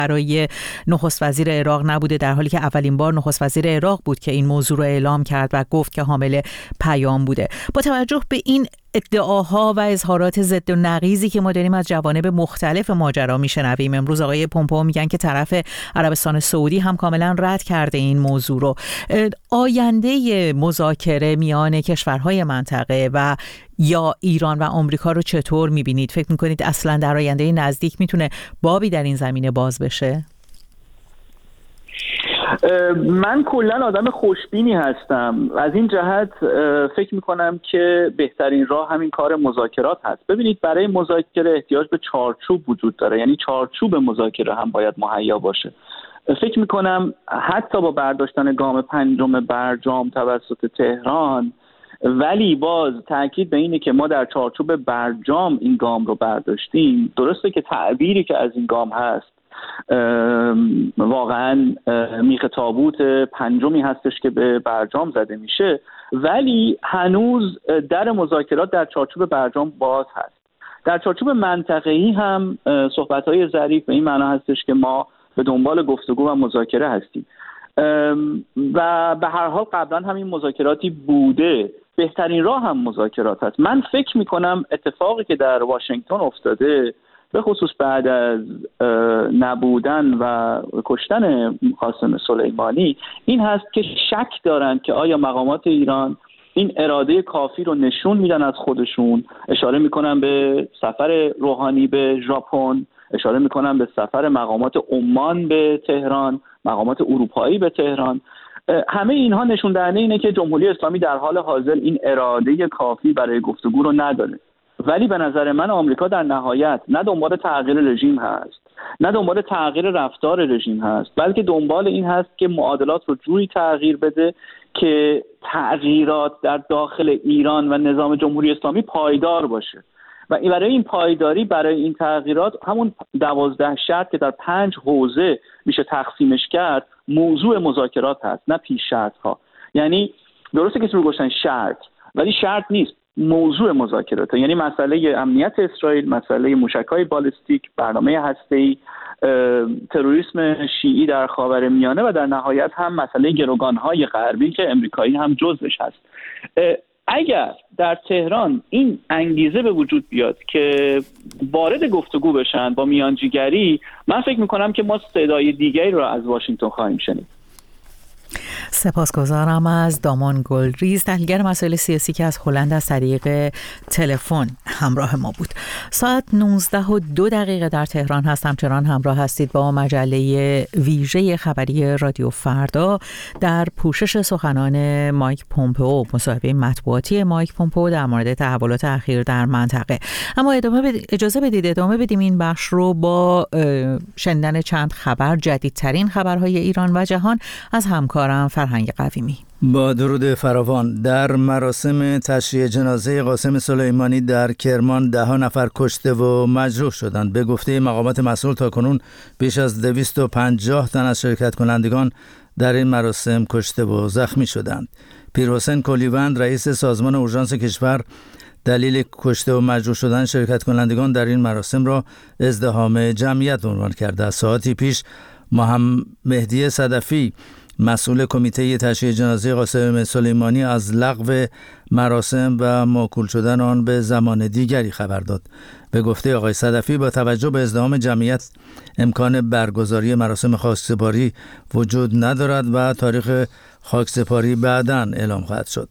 برای نخست وزیر عراق نبوده، در حالی که اولین بار نخست وزیر عراق بود که این موضوع رو اعلام کرد و گفت که حامل پیام بوده. با توجه به این ادعاها و اظهارات ضد و نقیضی که ما داریم از جوانب مختلف ماجرا میشنویم، امروز آقای پومپئو میگن که طرف عربستان سعودی هم کاملا رد کرده این موضوع رو. آینده مذاکره میان کشورهای منطقه و یا ایران و آمریکا رو چطور میبینید؟ فکر میکنید اصلا در آینده نزدیک میتونه بابی در این زمینه باز بشه؟ من کلا آدم خوشبینی هستم. از این جهت فکر میکنم که بهترین راه همین کار مذاکرات هست. ببینید، برای مذاکره احتیاج به چارچوب وجود داره، یعنی چارچوب مذاکره هم باید مهیا باشه. فکر میکنم حتی با برداشتن گام پنجم برجام توسط تهران، ولی باز تاکید به اینه که ما در چارچوب برجام این گام رو برداشتیم. درسته که تعبیری که از این گام هست واقعا میخ تابوت پنجمی هستش که به برجام زده میشه، ولی هنوز در مذاکرات در چارچوب برجام باز هست. در چارچوب منطقه‌ای هم صحبت‌های ظریف به این معنا هستش که ما به دنبال گفتگو و مذاکره هستیم و به هر حال قبلا همین مذاکراتی بوده. بهترین راه هم مذاکرات هست. من فکر میکنم اتفاقی که در واشنگتن افتاده، به خصوص بعد از نبودن و کشتن قاسم سلیمانی، این هست که شک دارن که آیا مقامات ایران این اراده کافی رو نشون میدن از خودشون. اشاره میکنن به سفر روحانی به ژاپن، اشاره میکنن به سفر مقامات عمان به تهران، مقامات اروپایی به تهران. همه اینها نشون دهنده اینه که جمهوری اسلامی در حال حاضر این اراده کافی برای گفتگو رو نداره. ولی به نظر من آمریکا در نهایت نه دنبال تغییر رژیم هست، نه دنبال تغییر رفتار رژیم هست، بلکه دنبال این هست که معادلات رو جوری تغییر بده که تغییرات در داخل ایران و نظام جمهوری اسلامی پایدار باشه. و برای این پایداری، برای این تغییرات، همون 12 شرط که در 5 حوزه میشه تقسیمش کرد، موضوع مذاکرات هست، نه پیش شرط ها. یعنی درسته که رو گفتن شرط، ولی شرط نیست، موضوع مذاکرات. یعنی مسئله امنیت اسرائیل، مسئله موشک‌های بالستیک، برنامه هسته‌ای، تروریسم شیعی در خاورمیانه و در نهایت هم مسئله گروگان‌های غربی که امریکایی هم جزوش هست. اگر در تهران این انگیزه به وجود بیاد که وارد گفتگو بشن با میانجیگری، من فکر میکنم که ما صدای دیگری رو از واشنگتن خواهیم شنید. سپاسگزارم از دامان گلریز، تحلیلگر مسائل سیاسی که از هلند از طریق تلفن همراه ما بود. ساعت 19:02 در تهران هست. همچنان همراه هستید با مجله ویژه خبری رادیو فردا در پوشش سخنان مایک پومپئو، مصاحبه مطبوعاتی مایک پومپئو در مورد تحولات اخیر در منطقه. اما اجازه بدید ادامه بدیم این بخش رو با شنیدن چند خبر، جدیدترین خبرهای ایران و جهان از همکارم فرهنگ قویمی. با درود فراوان، در مراسم تشییع جنازه قاسم سلیمانی در کرمان 10 نفر کشته و مجروح شدند. به گفته مقامات مسئول تاکنون بیش از 250 تن از شرکت کنندگان در این مراسم کشته و زخمی شدند. پیرحسین کلیوند، رئیس سازمان اورژانس کشور، دلیل کشته و مجروح شدن شرکت کنندگان در این مراسم را ازدحام جمعیت عنوان کرده. از ساعتی پیش مهدی صدفی، مسئول کمیته تشییع جنازه قاسم سلیمانی، از لغو مراسم و موکول شدن آن به زمان دیگری خبر داد. به گفته آقای صدفی، با توجه به ازدحام جمعیت امکان برگزاری مراسم خاکسپاری وجود ندارد و تاریخ خاکسپاری بعداً اعلام خواهد شد.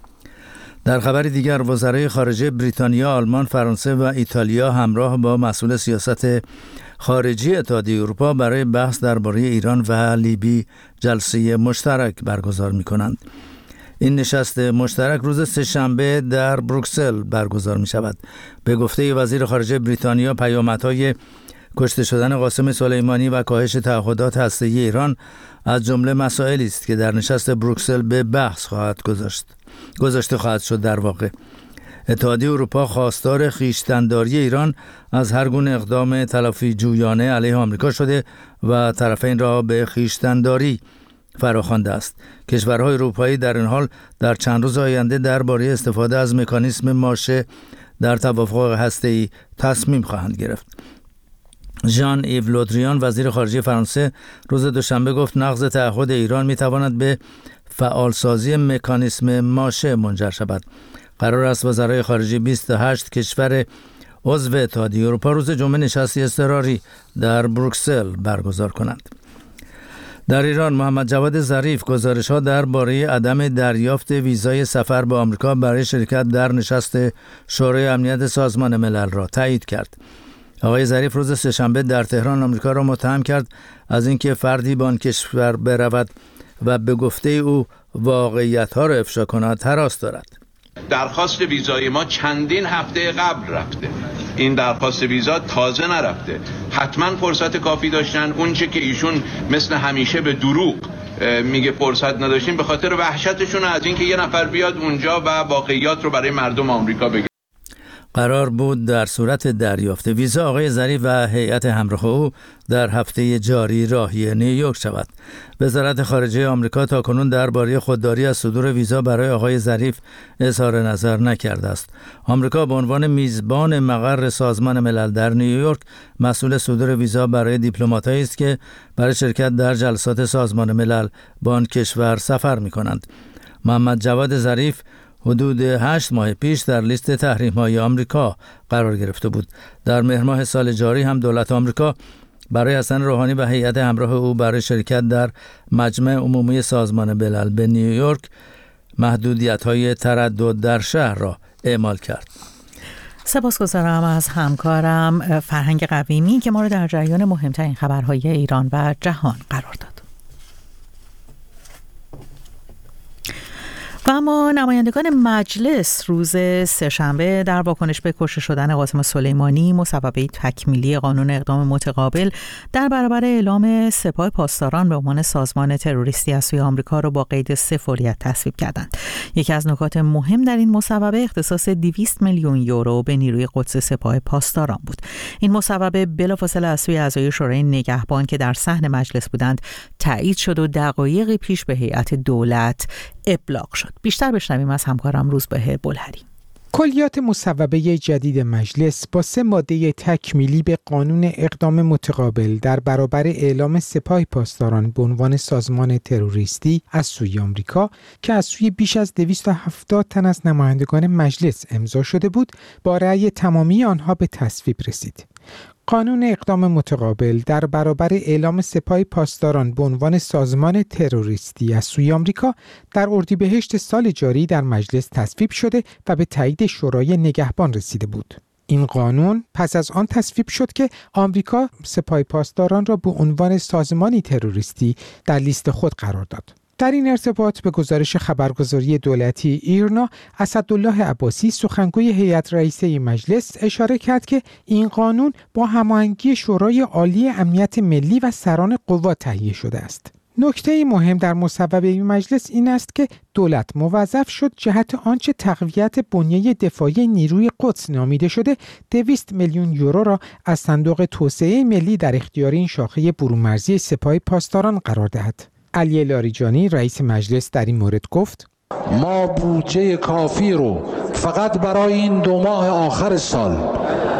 در خبر دیگر، وزرای خارجه بریتانیا، آلمان، فرانسه و ایتالیا همراه با مسئول سیاست خارجی اتحادیه اروپا برای بحث درباره ایران و لیبی جلسه مشترک برگزار می‌کنند. این نشست مشترک روز سه‌شنبه در بروکسل برگزار می‌شود. به گفته وزیر خارجه بریتانیا، پیامدهای کشته شدن قاسم سلیمانی و کاهش تعهدات هسته‌ای ایران از جمله مسائلی است که در نشست بروکسل به بحث گذاشته خواهد شد. در واقع اتحادیه اروپا خواستار خویشتن‌داری ایران از هر گونه اقدام تلافی جویانه علیه آمریکا شده و طرفین را به خویشتن‌داری فراخوانده است. کشورهای اروپایی در این حال در چند روز آینده درباره استفاده از مکانیسم ماشه در توافق هسته‌ای تصمیم خواهند گرفت. ژان ایو لودریان وزیر خارجه فرانسه روز دوشنبه گفت نقض تعهد ایران میتواند به فعالسازی مکانیسم ماشه منجر شود. قرار است وزرای خارجه 28 کشور عضو اتحادیه اروپا روز جمعه نشستی اضطراری در بروکسل برگزار کنند. در ایران محمد جواد ظریف گزارش‌ها درباره عدم دریافت ویزای سفر به آمریکا برای شرکت در نشست شورای امنیت سازمان ملل را تایید کرد. آقای ظریف روز سه‌شنبه در تهران آمریکا را متهم کرد از اینکه فردی به آن کشور برود و به گفته او واقعیت‌ها را افشا کند هراس دارد. درخواست ویزای ما چندین هفته قبل رفته. این درخواست ویزا تازه نرفته. حتما فرصت کافی داشتن. اون چه که ایشون مثل همیشه به دروغ میگه فرصت نداشتیم به خاطر وحشتشون از اینکه یه نفر بیاد اونجا و واقعیات رو برای مردم آمریکا بگه. قرار بود در صورت دریافت ویزا آقای ظریف و هیئت همراه او در هفته جاری راهی نیویورک شود. وزارت خارجه آمریکا تاکنون درباره خودداری از صدور ویزا برای آقای ظریف اظهار نظر نکرده است. آمریکا به عنوان میزبان مقر سازمان ملل در نیویورک مسئول صدور ویزا برای دیپلمات‌هایی است که برای شرکت در جلسات سازمان ملل به آن کشور سفر می‌کنند. محمد جواد ظریف حدود 8 ماه پیش در لیست تحریم‌های آمریکا قرار گرفته بود. در مهر ماه سال جاری هم دولت آمریکا برای حسن روحانی و هیئت همراه او برای شرکت در مجمع عمومی سازمان ملل به نیویورک محدودیت‌های تردد در شهر را اعمال کرد. سپاسگزارم از همکارم فرهنگ قویمی که ما را در جریان مهمترین خبرهای ایران و جهان قرار داد. و اما نمایندگان مجلس روز سه‌شنبه در واکنش به کشته شدن قاسم سلیمانی مصوبه تکمیلی قانون اقدام متقابل در برابر اعلام سپاه پاسداران به عنوان سازمان تروریستی از سوی آمریکا را با قید 0 فوریت تصویب کردند. یکی از نکات مهم در این مصوبه اختصاص 200 میلیون یورو به نیروی قدس سپاه پاسداران بود. این مصوبه بلافاصله از سوی اعضای شورای نگهبان که در صحن مجلس بودند تایید شد و دقایقی پیش به هیئت دولت ابلاغ شد. بیشتر بشنویم از همکارم روزبه بلهری. کلیات مصوبه جدید مجلس با 3 ماده تکمیلی به قانون اقدام متقابل در برابر اعلام سپاه پاسداران به عنوان سازمان تروریستی از سوی آمریکا که از سوی بیش از 270 تن از نمایندگان مجلس امضا شده بود، با رأی تمامی آنها به تصویب رسید. قانون اقدام متقابل در برابر اعلام سپاه پاسداران به عنوان سازمان تروریستی از سوی آمریکا در اردیبهشت سال جاری در مجلس تصویب شده و به تایید شورای نگهبان رسیده بود. این قانون پس از آن تصویب شد که آمریکا سپاه پاسداران را به عنوان سازمانی تروریستی در لیست خود قرار داد. در این ارتباط به گزارش خبرگزاری دولتی ایرنا، اسدالله عباسی سخنگوی هیئت رئیسه مجلس اشاره کرد که این قانون با هماهنگی شورای عالی امنیت ملی و سران قوا تهیه شده است. نکته مهم در مصوبه مجلس این است که دولت موظف شد جهت آنچه تقویت بنیه دفاعی نیروی قدس نامیده شده 200 میلیون یورو را از صندوق توسعه ملی در اختیار این شاخه برون‌مرزی سپاه پاسداران قرار دهد. علی لاریجانی رئیس مجلس در این مورد گفت: ما بودجه کافی رو فقط برای این 2 ماه آخر سال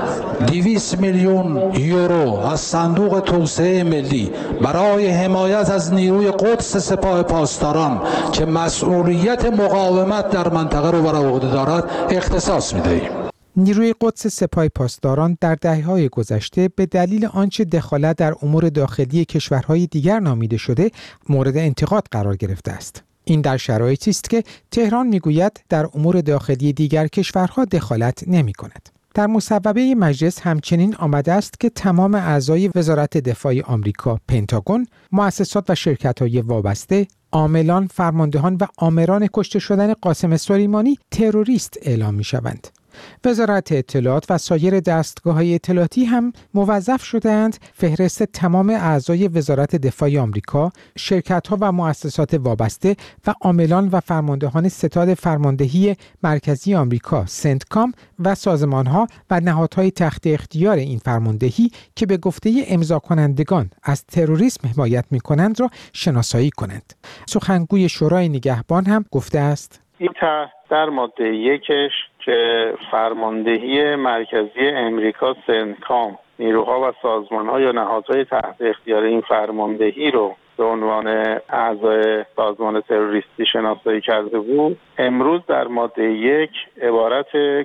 200 میلیون یورو از صندوق توسعه ملی برای حمایت از نیروی قدس سپاه پاسداران که مسئولیت مقاومت در منطقه رو بر عهده دارد اختصاص می‌دهیم. نیروی قدس سپاه پاسداران در دهه‌های گذشته به دلیل آنچه دخالت در امور داخلی کشورهای دیگر نامیده شده مورد انتقاد قرار گرفته است. این در شرایطی است که تهران میگوید در امور داخلی دیگر کشورها دخالت نمی‌کند. در مصوبه مجلس همچنین آمده است که تمام اعضای وزارت دفاع آمریکا، پنتاگون، مؤسسات و شرکت‌های وابسته، عاملان، فرماندهان و آمران کشته شدن قاسم سلیمانی تروریست اعلام می‌شوند. وزارت اطلاعات و سایر دستگاه‌های اطلاعاتی هم موظف شده‌اند فهرست تمام اعضای وزارت دفاع آمریکا، شرکت‌ها و مؤسسات وابسته و عاملان و فرماندهان ستاد فرماندهی مرکزی آمریکا سنتکام و سازمان‌ها و نهادهای تحت اختیار این فرماندهی که به گفته امضا کنندگان از تروریسم حمایت می‌کنند را شناسایی کنند. سخنگوی شورای نگهبان هم گفته است: این طرح در ماده 1 که فرماندهی مرکزی امریکا سنتکام نیروها و سازمان‌ها یا نهادهای تحت اختیار این فرماندهی رو به عنوان اعضای سازمان تروریستی شناسایی کرده بود، امروز در ماده 1 عبارت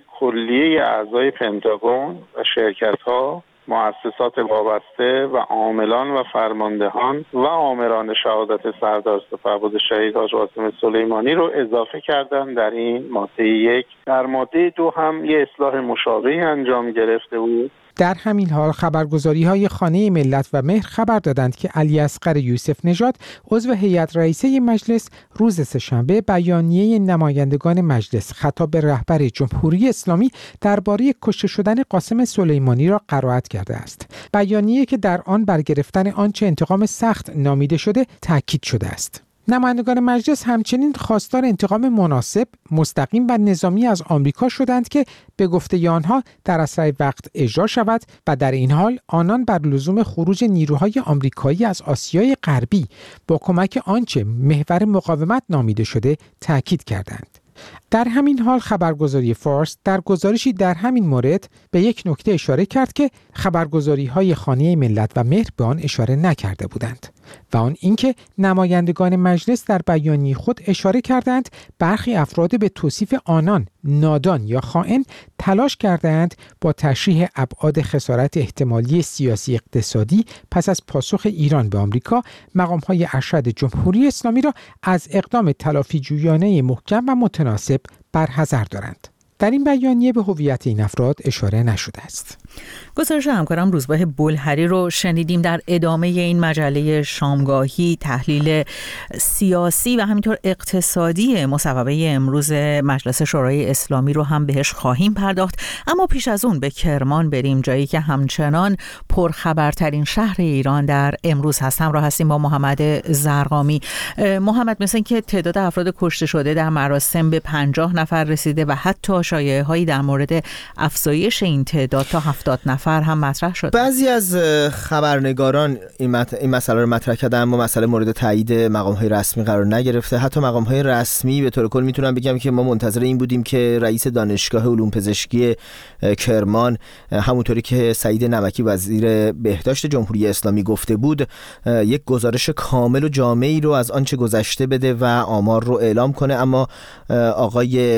کلیه اعضای پنتاگون و شرکت‌ها، مؤسسات وابسته و عاملان و فرماندهان و آمران شهادت سردار سپهبد شهید حاج قاسم سلیمانی رو اضافه کردن در این ماده 1. در ماده 2 هم یه اصلاح مشابهی انجام گرفته بود. در همین حال خبرگزاری‌های خانه ملت و مهر خبر دادند که علی اصغر یوسف نژاد عضو هیئت رئیسه مجلس روز سه‌شنبه بیانیه نمایندگان مجلس خطاب به رهبر جمهوری اسلامی درباره کشته شدن قاسم سلیمانی را قرائت کرده است. بیانیه که در آن برگرفتن آنچه انتقام سخت نامیده شده تاکید شده است. نمایندگان مجلس همچنین خواستار انتقام مناسب، مستقیم و نظامی از آمریکا شدند که به گفته آنها در اسرع وقت اجرا شود و در این حال آنان بر لزوم خروج نیروهای آمریکایی از آسیای غربی با کمک آنچه محور مقاومت نامیده شده تاکید کردند. در همین حال خبرگزاری فارس در گزارشی در همین مورد به یک نکته اشاره کرد که خبرگزاری‌های خانه ملت و مهر به آن اشاره نکرده بودند و آن اینکه نمایندگان مجلس در بیانیه خود اشاره کردند برخی افراد به توصیف آنان نادان یا خائن تلاش کردند با تشریح ابعاد خسارت احتمالی سیاسی اقتصادی پس از پاسخ ایران به آمریکا مقام‌های ارشد جمهوری اسلامی را از اقدام تلافی جویانه محکم و متناسب برحذر دارند. در این بیانیه به هویت این افراد اشاره نشده است. گزارش همکارم روزباه بلهری رو شنیدیم. در ادامه این مجله شامگاهی تحلیل سیاسی و همینطور اقتصادی مصوبه امروز مجلس شورای اسلامی رو هم بهش خواهیم پرداخت، اما پیش از اون به کرمان بریم، جایی که همچنان پرخبرترین شهر ایران در امروز هستم. را هستیم با محمد زرقامی. محمد، مثل این که تعداد افراد کشته شده در مراسم به 50 نفر رسیده و حتی شایعه‌هایی در مورد افزایش این تعداد تا 70 نفر هم مطرح شد. بعضی از خبرنگاران این مسئله رو مطرح کردن، اما مسئله مورد تایید مقام‌های رسمی قرار نگرفته. حتی مقام‌های رسمی به طور کل میتونم بگم که ما منتظر این بودیم که رئیس دانشگاه علوم پزشکی کرمان، همونطوری که سعید نمکی وزیر بهداشت جمهوری اسلامی گفته بود، یک گزارش کامل و جامعی رو از آنچه گذشته بده و آمار رو اعلام کنه. اما آقای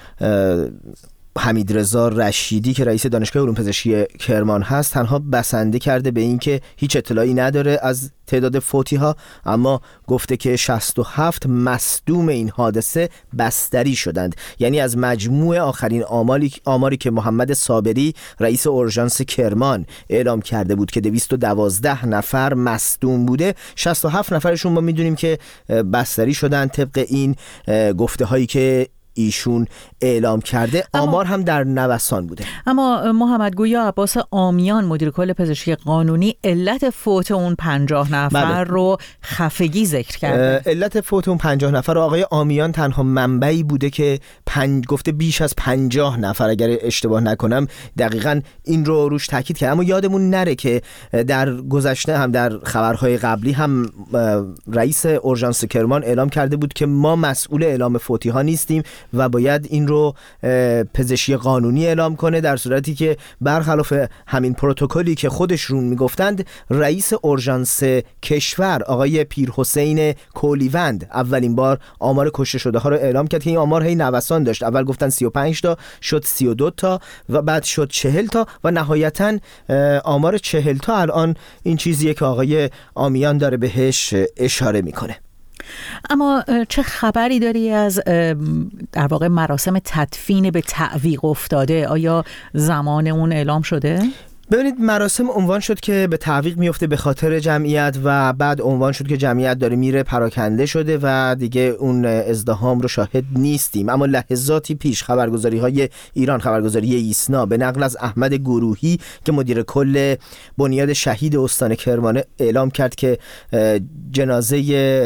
حمیدرضا رشیدی که رئیس دانشگاه علوم پزشکی کرمان هست تنها بسنده کرده به این که هیچ اطلاعی نداره از تعداد فوتی ها، اما گفته که 67 مصدوم این حادثه بستری شدند. یعنی از مجموع آخرین آماری که محمد صابری رئیس اورژانس کرمان اعلام کرده بود که 212 نفر مصدوم بوده، 67 نفرشون ما میدونیم که بستری شدند طبق این گفته هایی که ایشون اعلام کرده. آمار هم در نوسان بوده. اما محمد، گویا عباس آمیان مدیر کل پزشکی قانونی علت فوت اون 50 نفر رو خفگی ذکر کرده. علت فوت اون 50 نفر آقای آمیان تنها منبعی بوده که گفته بیش از 50 نفر، اگر اشتباه نکنم دقیقاً این رو روش تاکید کرد. اما یادمون نره که در گذشته هم در خبرهای قبلی هم رئیس اورژانس کرمان اعلام کرده بود که ما مسئول اعلام فوتی ها نیستیم و باید این رو پزشکی قانونی اعلام کنه، در صورتی که برخلاف همین پروتکلی که خودشون میگفتند رئیس اورژانس کشور آقای پیرحسین کولیوند اولین بار آمار کشته شده ها رو اعلام کرد که این آمار هی نوسان داشت. اول گفتن 35 تا، شد 32 تا و بعد شد 40 تا و نهایتاً آمار 40 تا الان این چیزیه که آقای آمیان داره بهش اشاره میکنه. اما چه خبری داری از در واقع مراسم تدفین به تعویق افتاده؟ آیا زمان اون اعلام شده؟ ببینید، مراسم عنوان شد که به تعویق میفته به خاطر جمعیت و بعد عنوان شد که جمعیت داره میره پراکنده شده و دیگه اون ازدحام رو شاهد نیستیم. اما لحظاتی پیش خبرگزاری‌های ایران، خبرگزاری ایسنا به نقل از احمد گروهی که مدیر کل بنیاد شهید استان کرمان اعلام کرد که جنازه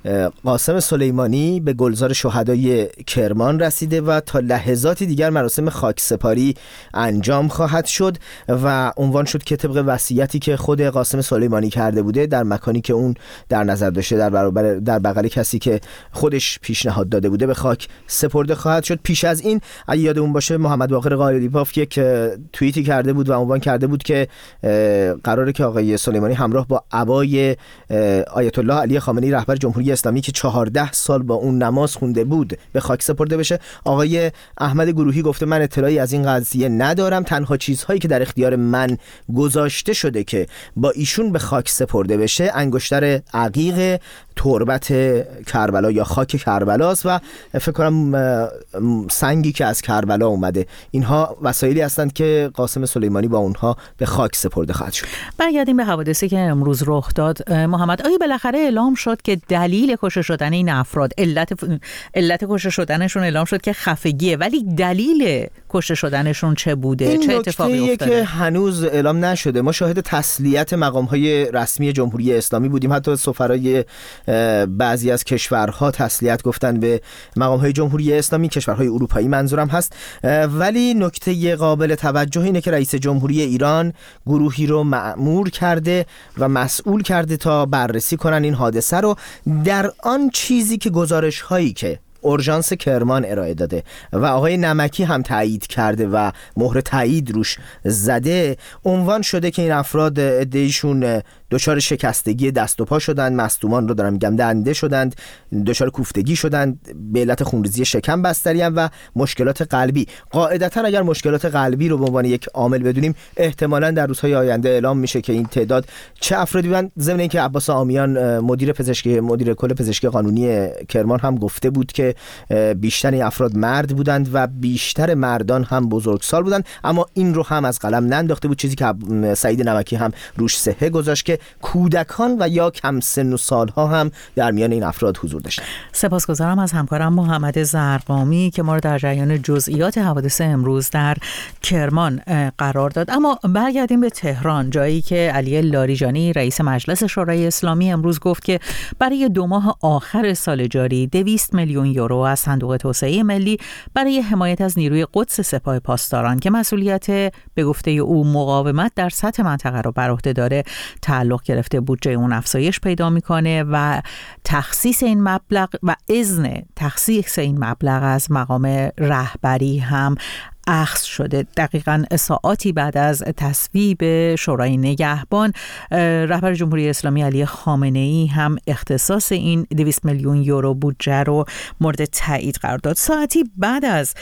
قاسم سلیمانی به گلزار شهدای کرمان رسیده و تا لحظاتی دیگر مراسم خاکسپاری انجام خواهد شد و عنوان شد که طبق وصیتی که خود قاسم سلیمانی کرده بوده در مکانی که اون در نظر داشته در بغل کسی که خودش پیشنهاد داده بوده به خاک سپرده خواهد شد. پیش از این اگه یادمون باشه محمد باقر قالیباف یک توییتی کرده بود و عنوان کرده بود که قراره که آقای سلیمانی همراه با عبای آیت الله علی خامنه‌ای رهبر جمهوری اسلامی که 14 سال با اون نماز خونده بود به خاک سپرده بشه. آقای احمد گروهی گفته من اطلاعی از این قضیه ندارم، تنها چیزهایی که در اختیار من گذاشته شده که با ایشون به خاک سپرده بشه انگشتر عقیق تربت کربلا یا خاک کربلاست و فکر کنم سنگی که از کربلا اومده. اینها وسایلی هستند که قاسم سلیمانی با اونها به خاک سپرده خواهد شد. برگردیم به حوادثی که امروز رخ داد. محمد، آیا بالاخره اعلام شد که دلیل کشته شدن این افراد، علت کشته شدنشون اعلام شد که خفگیه، ولی دلیل کشته شدنشون چه بوده؟ چه اتفاقی افتاده؟ که هنوز اعلام نشده. ما شاهد تسلیت مقام‌های رسمی جمهوری اسلامی بودیم، حتی سفرای بعضی از کشورها تسلیت گفتن به مقام‌های جمهوری اسلامی، کشورهای اروپایی منظورم هست. ولی نکته قابل توجه اینه که رئیس جمهوری ایران گروهی رو مأمور کرده و مسئول کرده تا بررسی کنن این حادثه رو در آن چیزی که گزارش‌هایی که اورژانس کرمان ارائه داده و آقای نمکی هم تایید کرده و مهر تایید روش زده. عنوان شده که این افراد عده‌ایشون دچار شکستگی دست و پا شدند، مصدومان رو دارم میگم، دنده شدند، دچار کوفتگی شدند، به علت خونریزی شکم بستری و مشکلات قلبی. قاعدتا اگر مشکلات قلبی رو به عنوان یک عامل بدونیم احتمالاً در روزهای آینده اعلام میشه که این تعداد چه افرادی بودن. ضمن اینکه عباس آمیان مدیر کل پزشکی قانونی کرمان هم گفته بود که بیشتر این افراد مرد بودند و بیشتر مردان هم بزرگسال بودند، اما این رو هم از قلم ننداخته بود، چیزی که سعید نمکی هم روش صحه گذاشت که کودکان و یا کم سن و سالها هم در میان این افراد حضور داشتند. سپاسگزارم از همکارم محمد زرقامی که ما رو در جریان جزئیات حوادث امروز در کرمان قرار داد. اما برگردیم به تهران، جایی که علی لاریجانی رئیس مجلس شورای اسلامی امروز گفت که برای 2 ماه آخر سال جاری 200 میلیون یورو از صندوق توسعه ملی برای حمایت از نیروی قدس سپاه پاسداران که مسئولیت به گفته او مقاومت در سطح منطقه رو بر عهده داره تعلق گرفته. بودجه اون افزایش پیدا میکنه و تخصیص این مبلغ و اذن تخصیص این مبلغ از مقام رهبری هم اخذ شده. دقیقاً ساعاتی بعد از تصویب شورای نگهبان، رهبر جمهوری اسلامی علی خامنه‌ای هم اختصاص این 200 میلیون یورو بودجه رو مورد تایید قرار داد. ساعتی بعد از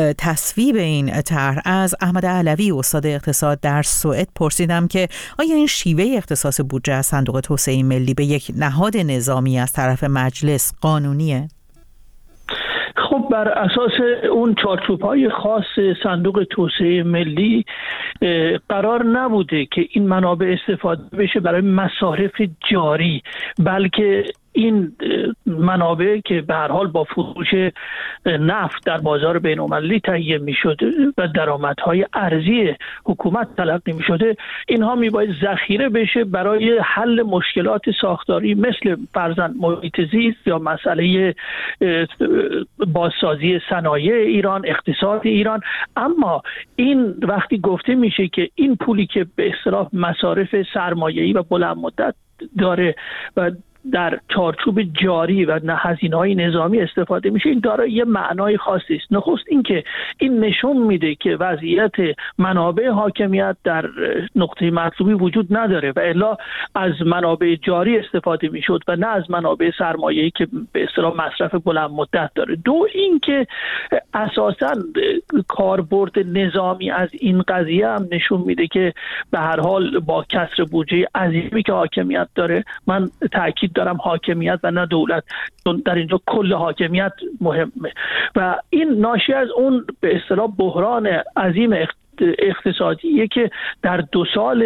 تصویب این طرح از احمد علوی استاد اقتصاد در سوئد پرسیدم که آیا این شیوه اختصاص بودجه از صندوق توسعه ملی به یک نهاد نظامی از طرف مجلس قانونیه؟ خب بر اساس اون چارچوب‌های خاص صندوق توسعه ملی قرار نبوده که این منابع استفاده بشه برای مصارف جاری، بلکه این منابع که به هر حال با فروش نفت در بازار بین‌المللی تهیه می‌شده و درآمدهای ارزی حکومت تلقی می‌شده، اینها میباید ذخیره بشه برای حل مشکلات ساختاری مثل فرضاً محیط زیست یا مسئله بازسازی صنایع ایران، اقتصاد ایران. اما این وقتی گفته میشه که این پولی که به اصطلاح مصارف سرمایه‌ای و بلند مدت داره و در چارچوب جاری و هزینه‌های نظامی استفاده میشه، این دارای یه معنای خاصی است. نخست این که این نشون میده که وضعیت منابع حاکمیت در نقطه مطلوبی وجود نداره و الا از منابع جاری استفاده میشد و نه از منابع سرمایه‌ای که به اصطلاح مصرف بلند مدت داره. دو این که اساساً کاربرد نظامی از این قضیه هم نشون میده که به هر حال با کسر بودجه عظیمی که حاکمیت داره، من تاکید دارم حاکمیت و نه دولت، در اینجا کل حاکمیت مهمه و این ناشی از اون به اصطلاح بحران عظیم اقتصادیه که در 2 سال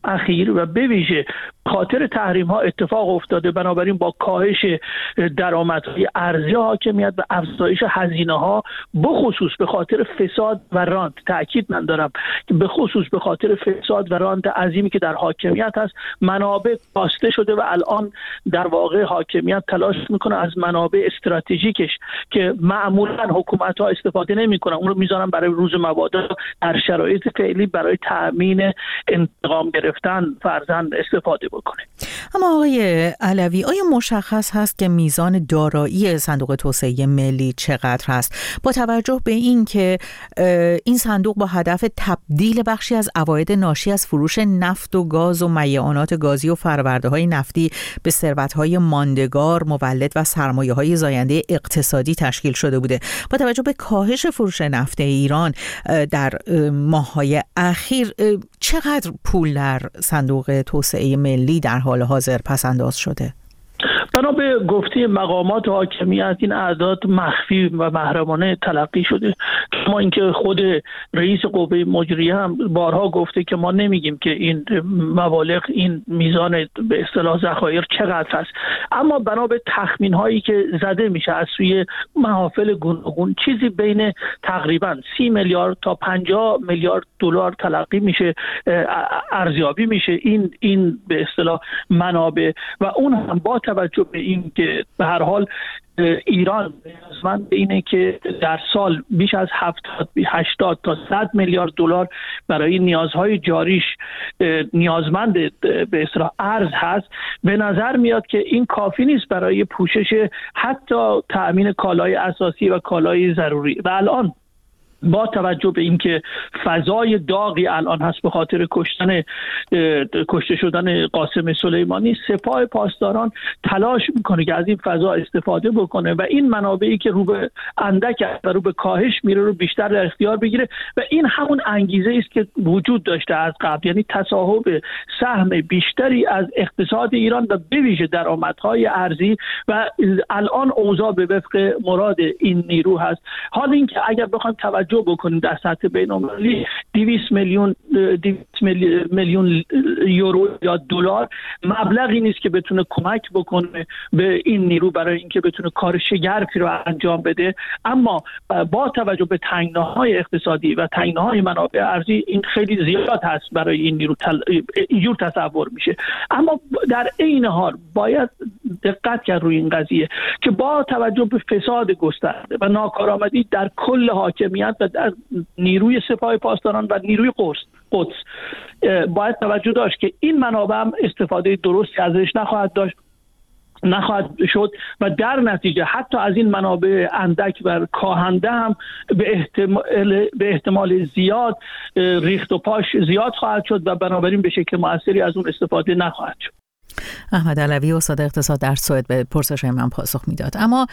اخیر و به ویژه خاطر تحریم ها اتفاق افتاده. بنابراین با کاهش درآمدهای ارزی حاکمیت و افزایش هزینه ها، بخصوص به خاطر فساد و رانت، تاکید من دارم که به خصوص به خاطر فساد و رانت عظیمی که در حاکمیت هست، منابع کاسته شده و الان در واقع حاکمیت تلاش میکنه از منابع استراتژیکش که معمولا حکومت ها استفاده نمیکنن، اون رو میذارن برای روز مبادا، در شرایط فعلی برای تأمین انتقام گرفتن فرضاً استفاده بکنه. اما آقای علوی، آیا مشخص هست که میزان دارایی صندوق توسعه ملی چقدر هست، با توجه به این که این صندوق با هدف تبدیل بخشی از عواید ناشی از فروش نفت و گاز و میعانات گازی و فرآورده‌های نفتی به ثروت‌های ماندگار، مولد و سرمایه‌های زاینده اقتصادی تشکیل شده بوده، با توجه به کاهش فروش نفت ایران در ماه‌های اخیر چقدر پول در صندوق توسعه ملی در حال حاضر پس‌انداز شده؟ بنا به گفته مقامات حاکمیت این اعداد مخفی و محرمانه تلقی شده. ما اینکه خود رئیس قوه مجریه هم بارها گفته که ما نمیگیم که این مبالغ، این میزان به اصطلاح ذخایر چقدر هست، اما بنا به تخمین هایی که زده میشه از سوی محافل گوناگون، چیزی بین تقریبا 30 میلیارد تا 50 میلیارد دلار تلقی میشه، ارزیابی میشه این به اصطلاح منابع، و اون هم با توجه به این که به هر حال ایران نیازمند اینه که در سال بیش از 80 تا 100 میلیارد دلار برای نیازهای جاریش نیازمند به اصطلاح ارز هست. به نظر میاد که این کافی نیست برای پوشش حتی تأمین کالای اساسی و کالای ضروری. و الان با توجه به اینکه فضای داغی الان هست به خاطر کشته شدن قاسم سلیمانی، سپاه پاسداران تلاش میکنه که از این فضا استفاده بکنه و این منابعی که رو به اندک و رو به کاهش میره رو بیشتر در اختیار بگیره، و این همون انگیزه است که وجود داشته از قبل، یعنی تصاحب سهم بیشتری از اقتصاد ایران و به ویژه درآمدهای ارزی، و الان اوضاع به وفق مراد این نیرو هست. حال اینکه اگر بخوایم توجه بکنیم در سطح بین‌المللی 200 میلیون یورو یا دلار مبلغی نیست که بتونه کمک بکنه به این نیرو برای اینکه بتونه کار شگرفی رو انجام بده، اما با توجه به تنگناهای اقتصادی و تنگناهای منابع ارزی این خیلی زیاد هست برای این نیرو، اینجور تصور میشه. اما در عین حال باید دقت کرد روی این قضیه که با توجه به فساد گسترده و ناکارآمدی در کل حاکمیت و در نیروی سپاه پاسداران و نیروی قدس باید توجه داشت که این منابع هم استفاده درستی ازش نخواهد شد و در نتیجه حتی از این منابع اندک و کاهنده هم به احتمال زیاد ریخت و پاش زیاد خواهد شد و بنابراین به شکل مؤثری از اون استفاده نخواهد شد. احمد علوی، استاد اقتصاد در سوئد، به پرسش‌های من پاسخ میداد. اما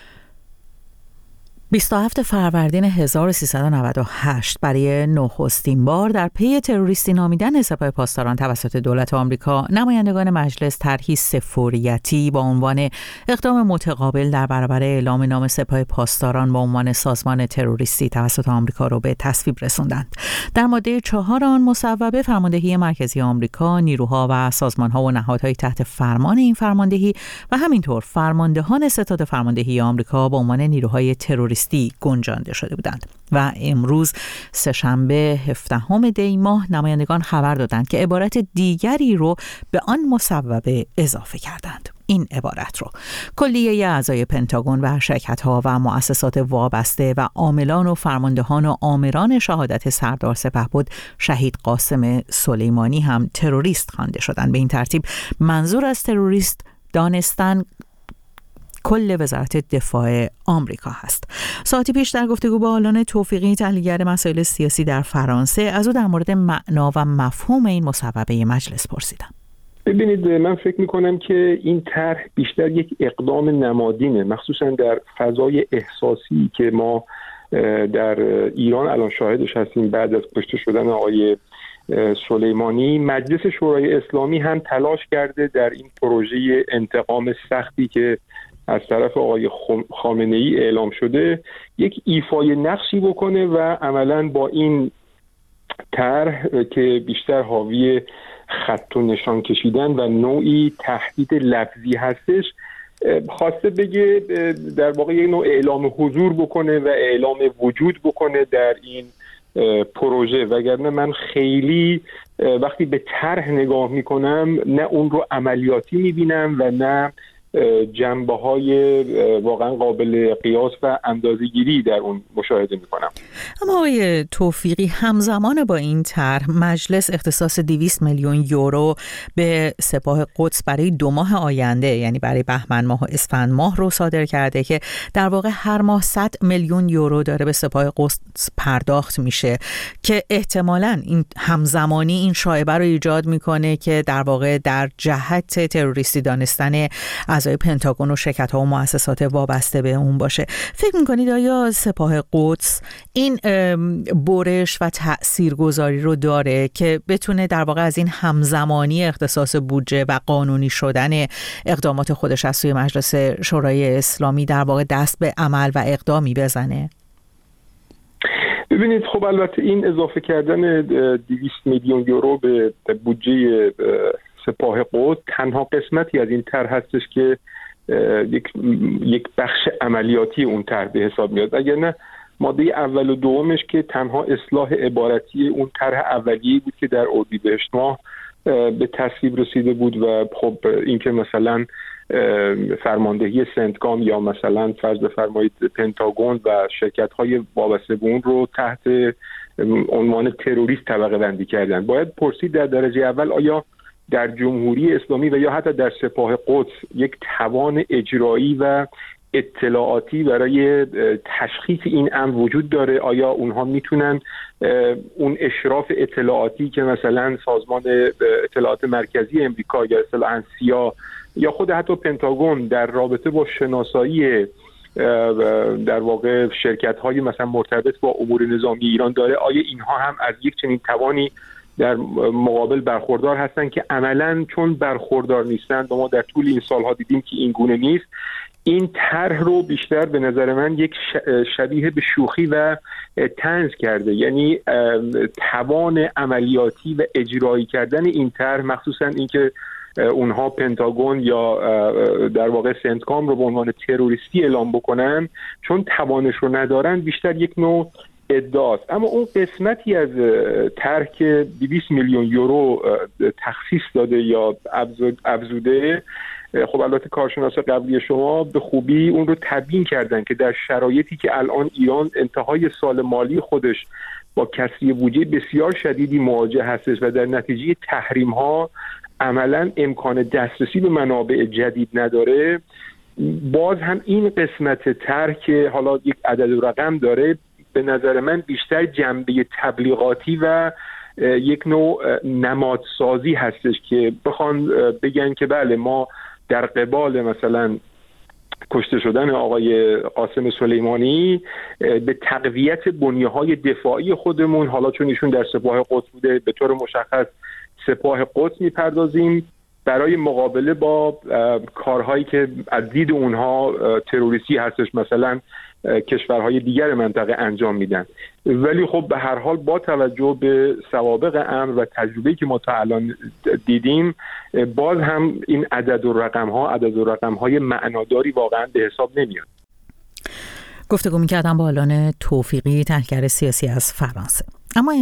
27 فروردین 1398 برای نخستین بار در پی تروریستی نامیدن سپاه پاسداران توسط دولت آمریکا، نمایندگان مجلس طرحی سه‌فوریتی با عنوان اقدام متقابل در برابر اعلام نام سپاه پاسداران به عنوان سازمان تروریستی توسط آمریکا رو به تصویب رسوندند. در ماده 4 آن مصوبه فرماندهی مرکزی آمریکا، نیروها و سازمان‌ها و نهادهای تحت فرمان این فرماندهی و همینطور فرماندهان ستاد فرماندهی آمریکا به عنوان نیروهای تروریستی گنجانده شده بودند. و امروز سه‌شنبه 17 دی ماه نمایندگان خبر دادند که عبارت دیگری رو به آن مصوبه اضافه کردند. این عبارت رو کلیه اعضای پنتاگون و شرکت‌ها و مؤسسات وابسته و عاملان و فرماندهان و آمران شهادت سردار سپهبد شهید قاسم سلیمانی هم تروریست خوانده شدند. به این ترتیب منظور از تروریست دانستن کل وزارت دفاع آمریکا هست. ساعتی پیش در گفتگو با آلان توفیقی، تحلیلگر مسائل سیاسی در فرانسه، از او در مورد معنا و مفهوم این مصوبه مجلس پرسیدم. ببینید، من فکر میکنم که این طرح بیشتر یک اقدام نمادینه، مخصوصا در فضای احساسی که ما در ایران الان شاهدش هستیم. بعد از کشته شدن آقای سلیمانی، مجلس شورای اسلامی هم تلاش کرده در این پروژه انتقام سختی که از طرف آقای خامنه‌ای اعلام شده یک ایفای نقشی بکنه و عملاً با این طرح که بیشتر حاوی خط و نشان کشیدن و نوعی تهدید لفظی هستش. خواسته بگه در واقع یک نوع اعلام حضور بکنه و اعلام وجود بکنه در این پروژه، وگرنه من خیلی وقتی به طرح نگاه میکنم نه اون رو عملیاتی میبینم و نه جنبه‌های واقعا قابل قیاس و اندازه‌گیری در اون مشاهده می‌کنم. اما آقای توفیقی، همزمان با این طرح مجلس اختصاص 200 میلیون یورو به سپاه قدس برای 2 ماه آینده، یعنی برای بهمن ماه و اسفند ماه رو صادر کرده که در واقع هر ماه 100 میلیون یورو داره به سپاه قدس پرداخت میشه که احتمالاً این همزمانی این شایعه رو ایجاد میکنه که در واقع در جهت تروریستی دانستن اعضای پنتاگون و شرکت‌ها و مؤسسات وابسته به اون باشه. فکر می‌کنید آیا سپاه قدس این برش و تاثیرگذاری رو داره که بتونه در واقع از این همزمانی اختصاص بودجه و قانونی شدن اقدامات خودش از سوی مجلس شورای اسلامی در واقع دست به عمل و اقدامی بزنه؟ ببینید، خب البته این اضافه کردن 200 میلیون یورو به بودجه سپاه قدس تنها قسمتی از این طرح هستش که یک بخش عملیاتی اون طرح به حساب میاد. اگر نه ماده اول و دومش که تنها اصلاح عبارتی اون طرح اولیه‌ای بود که در اردیبهشت ماه به تصویب رسیده بود و خب اینکه مثلا فرماندهی سنتکام یا مثلا فرض بفرمایید پنتاگون و شرکت‌های وابسته به اون رو تحت عنوان تروریست طبقه بندی کردن. باید پرسید در درجه اول آیا در جمهوری اسلامی و یا حتی در سپاه قدس یک توان اجرایی و اطلاعاتی برای تشخیص این امر وجود داره؟ آیا اونها میتونن اون اشراف اطلاعاتی که مثلا سازمان اطلاعات مرکزی امریکا یا اصطلاحاً سیا یا خود حتی پنتاگون در رابطه با شناسایی در واقع شرکت‌های مثلا مرتبط با امور نظامی ایران داره، آیا اینها هم از یک چنین توانی در مقابل برخوردار هستن که عملاً چون برخوردار نیستن و ما در طول این سالها دیدیم که این گونه نیست، این طرح رو بیشتر به نظر من یک شبیه به شوخی و طنز کرده. یعنی توان عملیاتی و اجرایی کردن این طرح، مخصوصاً اینکه اونها پنتاگون یا در واقع سنتکام رو به عنوان تروریستی اعلام بکنن، چون توانش رو ندارن، بیشتر یک نوع ادعاست. اما اون قسمتی از طرح که 200 میلیون یورو تخصیص داده یا افزوده، خب البته کارشناس قبلی شما به خوبی اون رو تبیین کردن که در شرایطی که الان ایران انتهای سال مالی خودش با کسری بودجه بسیار شدیدی مواجه هستش و در نتیجه تحریم ها عملاً امکان دسترسی به منابع جدید نداره، باز هم این قسمت طرح که حالا یک عدد و رقم داره به نظر من بیشتر جنبه تبلیغاتی و یک نوع نمادسازی هستش که بخوان بگن که بله ما در قبال مثلا کشته شدن آقای قاسم سلیمانی به تقویت بنیه‌های دفاعی خودمون، حالا چون ایشون در سپاه قدس بوده به طور مشخص سپاه قدس میپردازیم برای مقابله با کارهایی که از دید اونها تروریستی هستش، مثلا کشورهای دیگر منطقه انجام میدن. ولی خب به هر حال با توجه به سوابق امر و تجربه‌ای که ما تا الان دیدیم، باز هم این عدد و رقم‌های معناداری واقعا به حساب نمیاد. گفتگو می‌کردم با آلان توفیقی، تحلیلگر سیاسی از فرانسه. اما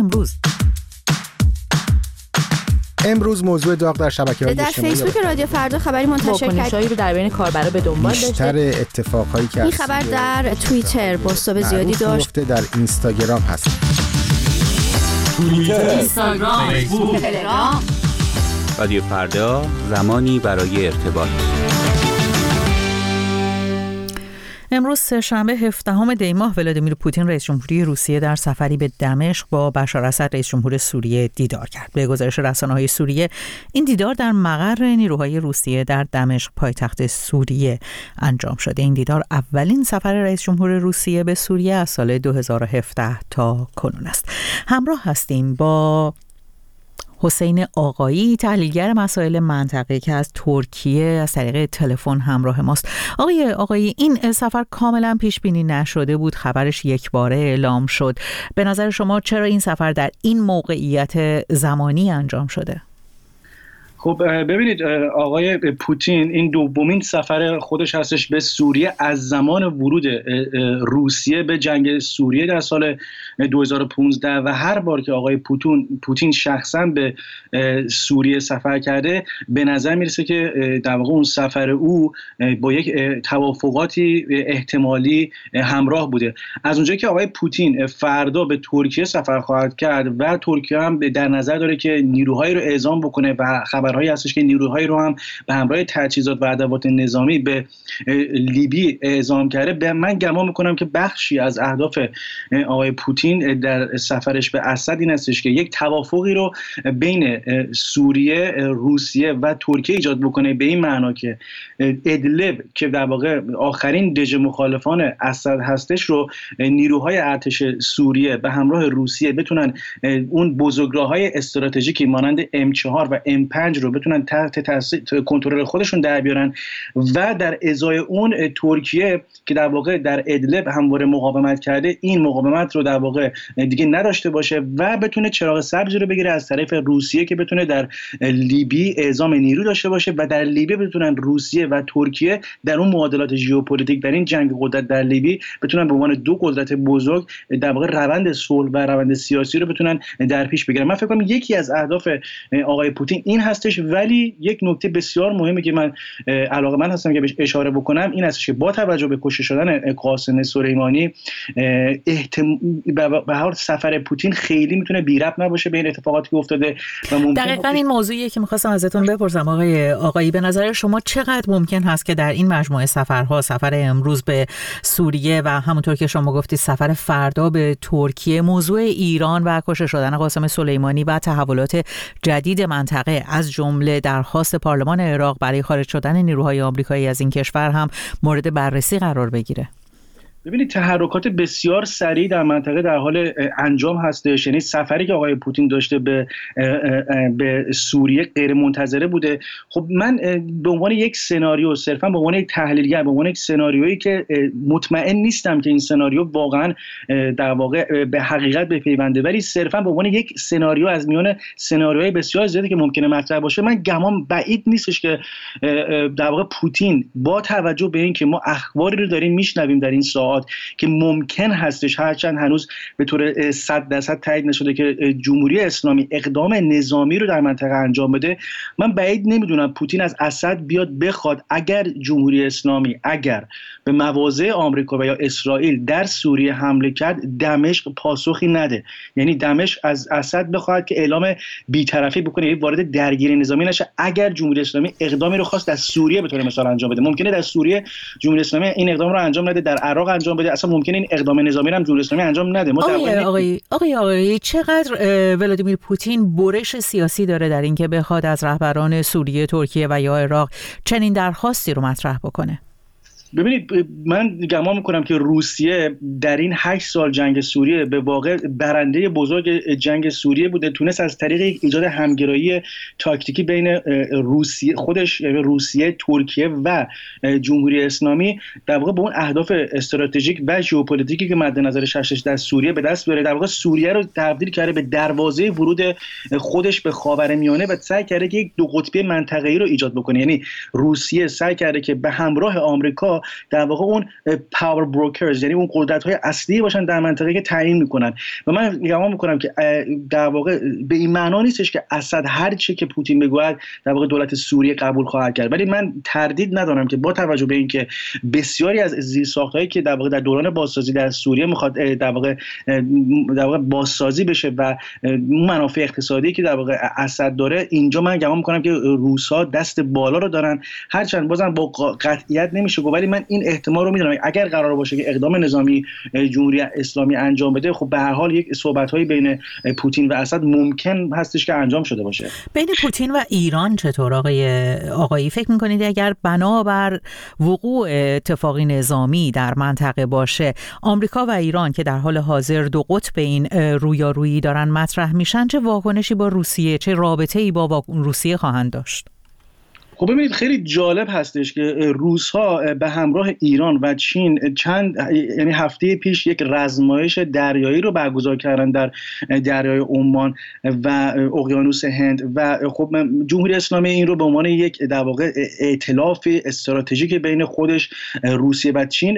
امروز موضوع داغ در شبکه‌های اجتماعی در فیسبوک رادیو فردا خبری منتشر کرد رو در بین کاربرا به دنبال داشته. بیشتر اتفاقایی که این خبر در توییتر بازتاب زیادی داشت. در اینستاگرام هست. توییتر، اینستاگرام، فیسبوک، تلگرام. رادیو فردا، زمانی برای ارتباط. امروز سه‌شنبه 17 دی ماه ولادیمیر پوتین رئیس جمهوری روسیه در سفری به دمشق با بشار اسد رئیس جمهور سوریه دیدار کرد. به گزارش رسانه‌های سوریه این دیدار در مقر نیروهای روسیه در دمشق پایتخت سوریه انجام شده. این دیدار اولین سفر رئیس جمهور روسیه به سوریه از سال 2017 تا کنون است. همراه هستیم با حسین آقایی، تحلیلگر مسائل منطقه‌ای که از ترکیه از طریق تلفن همراه ماست. آقای آقایی، این سفر کاملا پیش بینی نشده بود، خبرش یکباره اعلام شد. به نظر شما چرا این سفر در این موقعیت زمانی انجام شده؟ خب ببینید آقای پوتین این دومین سفر خودش هستش به سوریه از زمان ورود روسیه به جنگ سوریه در سال 2015 و هر بار که آقای پوتین شخصا به سوریه سفر کرده به نظر میرسه که در واقع اون سفر او با یک توافقاتی احتمالی همراه بوده. از اونجایی که آقای پوتین فردا به ترکیه سفر خواهد کرد و ترکیه هم در نظر داره که نیروهایی رو اعزام بکنه و خبرهایی هستش که نیروهایی رو هم به همراه تجهیزات و ادوات نظامی به لیبی اعزام کرده، من گمان میکنم که بخشی از اهداف آقای پوتین در سفرش به اسد این هستش که یک توافقی رو بین سوریه، روسیه و ترکیه ایجاد بکنه، به این معنا که ادلب که در واقع آخرین دژ مخالفان اسد هستش رو نیروهای ارتش سوریه به همراه روسیه بتونن اون بزرگراه‌های استراتژیکی مانند M4 و M5 رو بتونن تحت کنترل خودشون در بیارن و در ازای اون ترکیه که در واقع در ادلب همواره مقاومت کرده این مقاومت رو در واقع دیگه نداشته باشه و بتونه چراغ سبزی رو بگیره از طرف روسیه که بتونه در لیبی اعزام نیرو داشته باشه و در لیبی بتونن روسیه و ترکیه در اون معادلات ژئوپلیتیک در این جنگ قدرت در لیبی بتونن به عنوان دو قدرت بزرگ در واقع روند صلح و روند سیاسی رو بتونن در پیش بگیرن. من فکر کنم یکی از اهداف آقای پوتین این هستش، ولی یک نکته بسیار مهمی که من علاقه‌مند هستم که بهش اشاره بکنم این هستش که با توجه به کشته شدن قاسم سلیمانی به هر سفر پوتین خیلی میتونه بی ربط نباشه به این اتفاقاتی که افتاده و ممکن دقیقاً این موضوعیه که می‌خواستم ازتون بپرسم آقایی به نظر شما چقدر ممکن هست که در این مجموعه سفرها، سفر امروز به سوریه و همونطور که شما گفتید سفر فردا به ترکیه، موضوع ایران و کشته شدن قاسم سلیمانی و تحولات جدید منطقه از جمله درخواست پارلمان عراق برای خارج شدن نیروهای آمریکایی از این کشور هم مورد بررسی قرار بگیره؟ ببینید تحرکات بسیار سریع در منطقه در حال انجام هستش. یعنی سفری که آقای پوتین داشته به سوریه غیر منتظره بوده. خب من به عنوان یک سناریو، صرفا به عنوان یک تحلیلگر، به عنوان یک سناریویی که مطمئن نیستم که این سناریو واقعا در واقع به حقیقت بپیونده، ولی صرفا به عنوان یک سناریو از میان سناریوهای بسیار زیادی که ممکنه مطرح باشه، من گمان بعید نیستش که در واقع پوتین با توجه به اینکه ما اخباری رو داریم میشنویم در این ساعات که ممکن هستش، هرچند هنوز به طور 100% تایید نشده، که جمهوری اسلامی اقدام نظامی رو در منطقه انجام بده، من بعید نمیدونم پوتین از اسد بیاد بخواد اگر جمهوری اسلامی اگر به مواضع آمریکا و یا اسرائیل در سوریه حمله کرد دمشق پاسخی نده. یعنی دمشق از اسد بخواد که اعلام بی‌طرفی بکنه، یعنی وارد درگیری نظامی نشه اگر جمهوری اسلامی اقدامی رو خواست در سوریه به طور مثال انجام بده. ممکنه در سوریه جمهوری اسلامی این اقدام رو انجام نده، در عراق انجام بده، اصلا ممکنه این اقدام نظامی رو هم جمهوری اسلامی انجام نده. آقای چقدر ولادیمیر پوتین برش سیاسی داره در اینکه بخواد از رهبران سوریه، ترکیه و یا عراق چنین درخواستی رو مطرح بکنه؟ ببینید من گمان میکنم که روسیه در این 8 سال جنگ سوریه به واقع برنده بزرگ جنگ سوریه بوده. تونست از طریق ایجاد همگرایی تاکتیکی بین روسیه خودش، روسیه، ترکیه و جمهوری اسلامی در واقع به اون اهداف استراتژیک و ژئوپلیتیکی که مد نظرش هستش در سوریه به دست بیاره. در واقع سوریه رو تبدیل کرده به دروازه ورود خودش به خاورمیانه و سعی کرده که یک دو قطبی منطقه‌ای رو ایجاد بکنه. یعنی روسیه سعی کرده که به همراه آمریکا در واقع اون پاور بروکرز، یعنی اون قدرت‌های اصلی باشن در منطقه که تعیین میکنن. و من گمان میکنم که در واقع به این معنا نیستش که اسد هر چه که پوتین بگوید در واقع دولت سوریه قبول خواهد کرد، ولی من تردید ندارم که با توجه به اینکه بسیاری از زیرساخت‌هایی که در واقع در دوران بازسازی در سوریه میخواد در واقع بازسازی بشه و منافع اقتصادی که در واقع اسد داره، اینجا من گمان میکنم که روس‌ها دست بالا رو دارن. هرچند بازم با قطعیت نمیشه گفت، ولی من این احتمال رو میدونم اگر قرار باشه که اقدام نظامی جمهوری اسلامی انجام بده، خب به هر حال یک صحبت‌های بین پوتین و اسد ممکن هستش که انجام شده باشه. بین پوتین و ایران چطور آقایی فکر می‌کنید اگر بنابر وقوع اتفاقی نظامی در منطقه باشه، آمریکا و ایران که در حال حاضر دو قطب این رویارویی دارن مطرح میشن، چه واکنشی با روسیه، چه رابطه‌ای با روسیه خواهند داشت؟ خب ببینید خیلی جالب هستش که روس‌ها به همراه ایران و چین یعنی هفته پیش یک رزمایش دریایی رو برگزار کردن در دریای عمان و اقیانوس هند و خب جمهوری اسلامی این رو به عنوان یک در واقع ائتلاف استراتژیک بین خودش روسیه و چین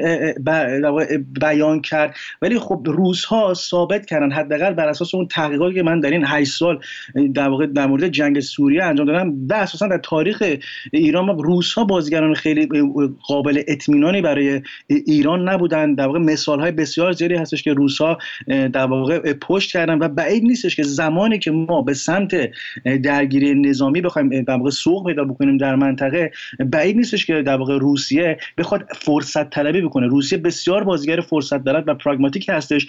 بیان کرد. ولی خب روس‌ها ثابت کردن، حداقل بر اساس اون تحقیقاتی که من در این 8 سال در واقع در مورد جنگ سوریه انجام دادم و اساسا در تاریخ ایران روس‌ها بازیگران خیلی قابل اطمینانی برای ایران نبودن. در واقع مثال‌های بسیار زیادی هستش که روس‌ها در واقع پشت کردن و بعید نیستش که زمانی که ما به سمت درگیری نظامی بخوایم در واقع سوق پیدا بکنیم در منطقه، بعید نیستش که در واقع روسیه بخواد فرصت طلبی بکنه. روسیه بسیار بازیگر فرصت دارد و پراگماتیک هستش.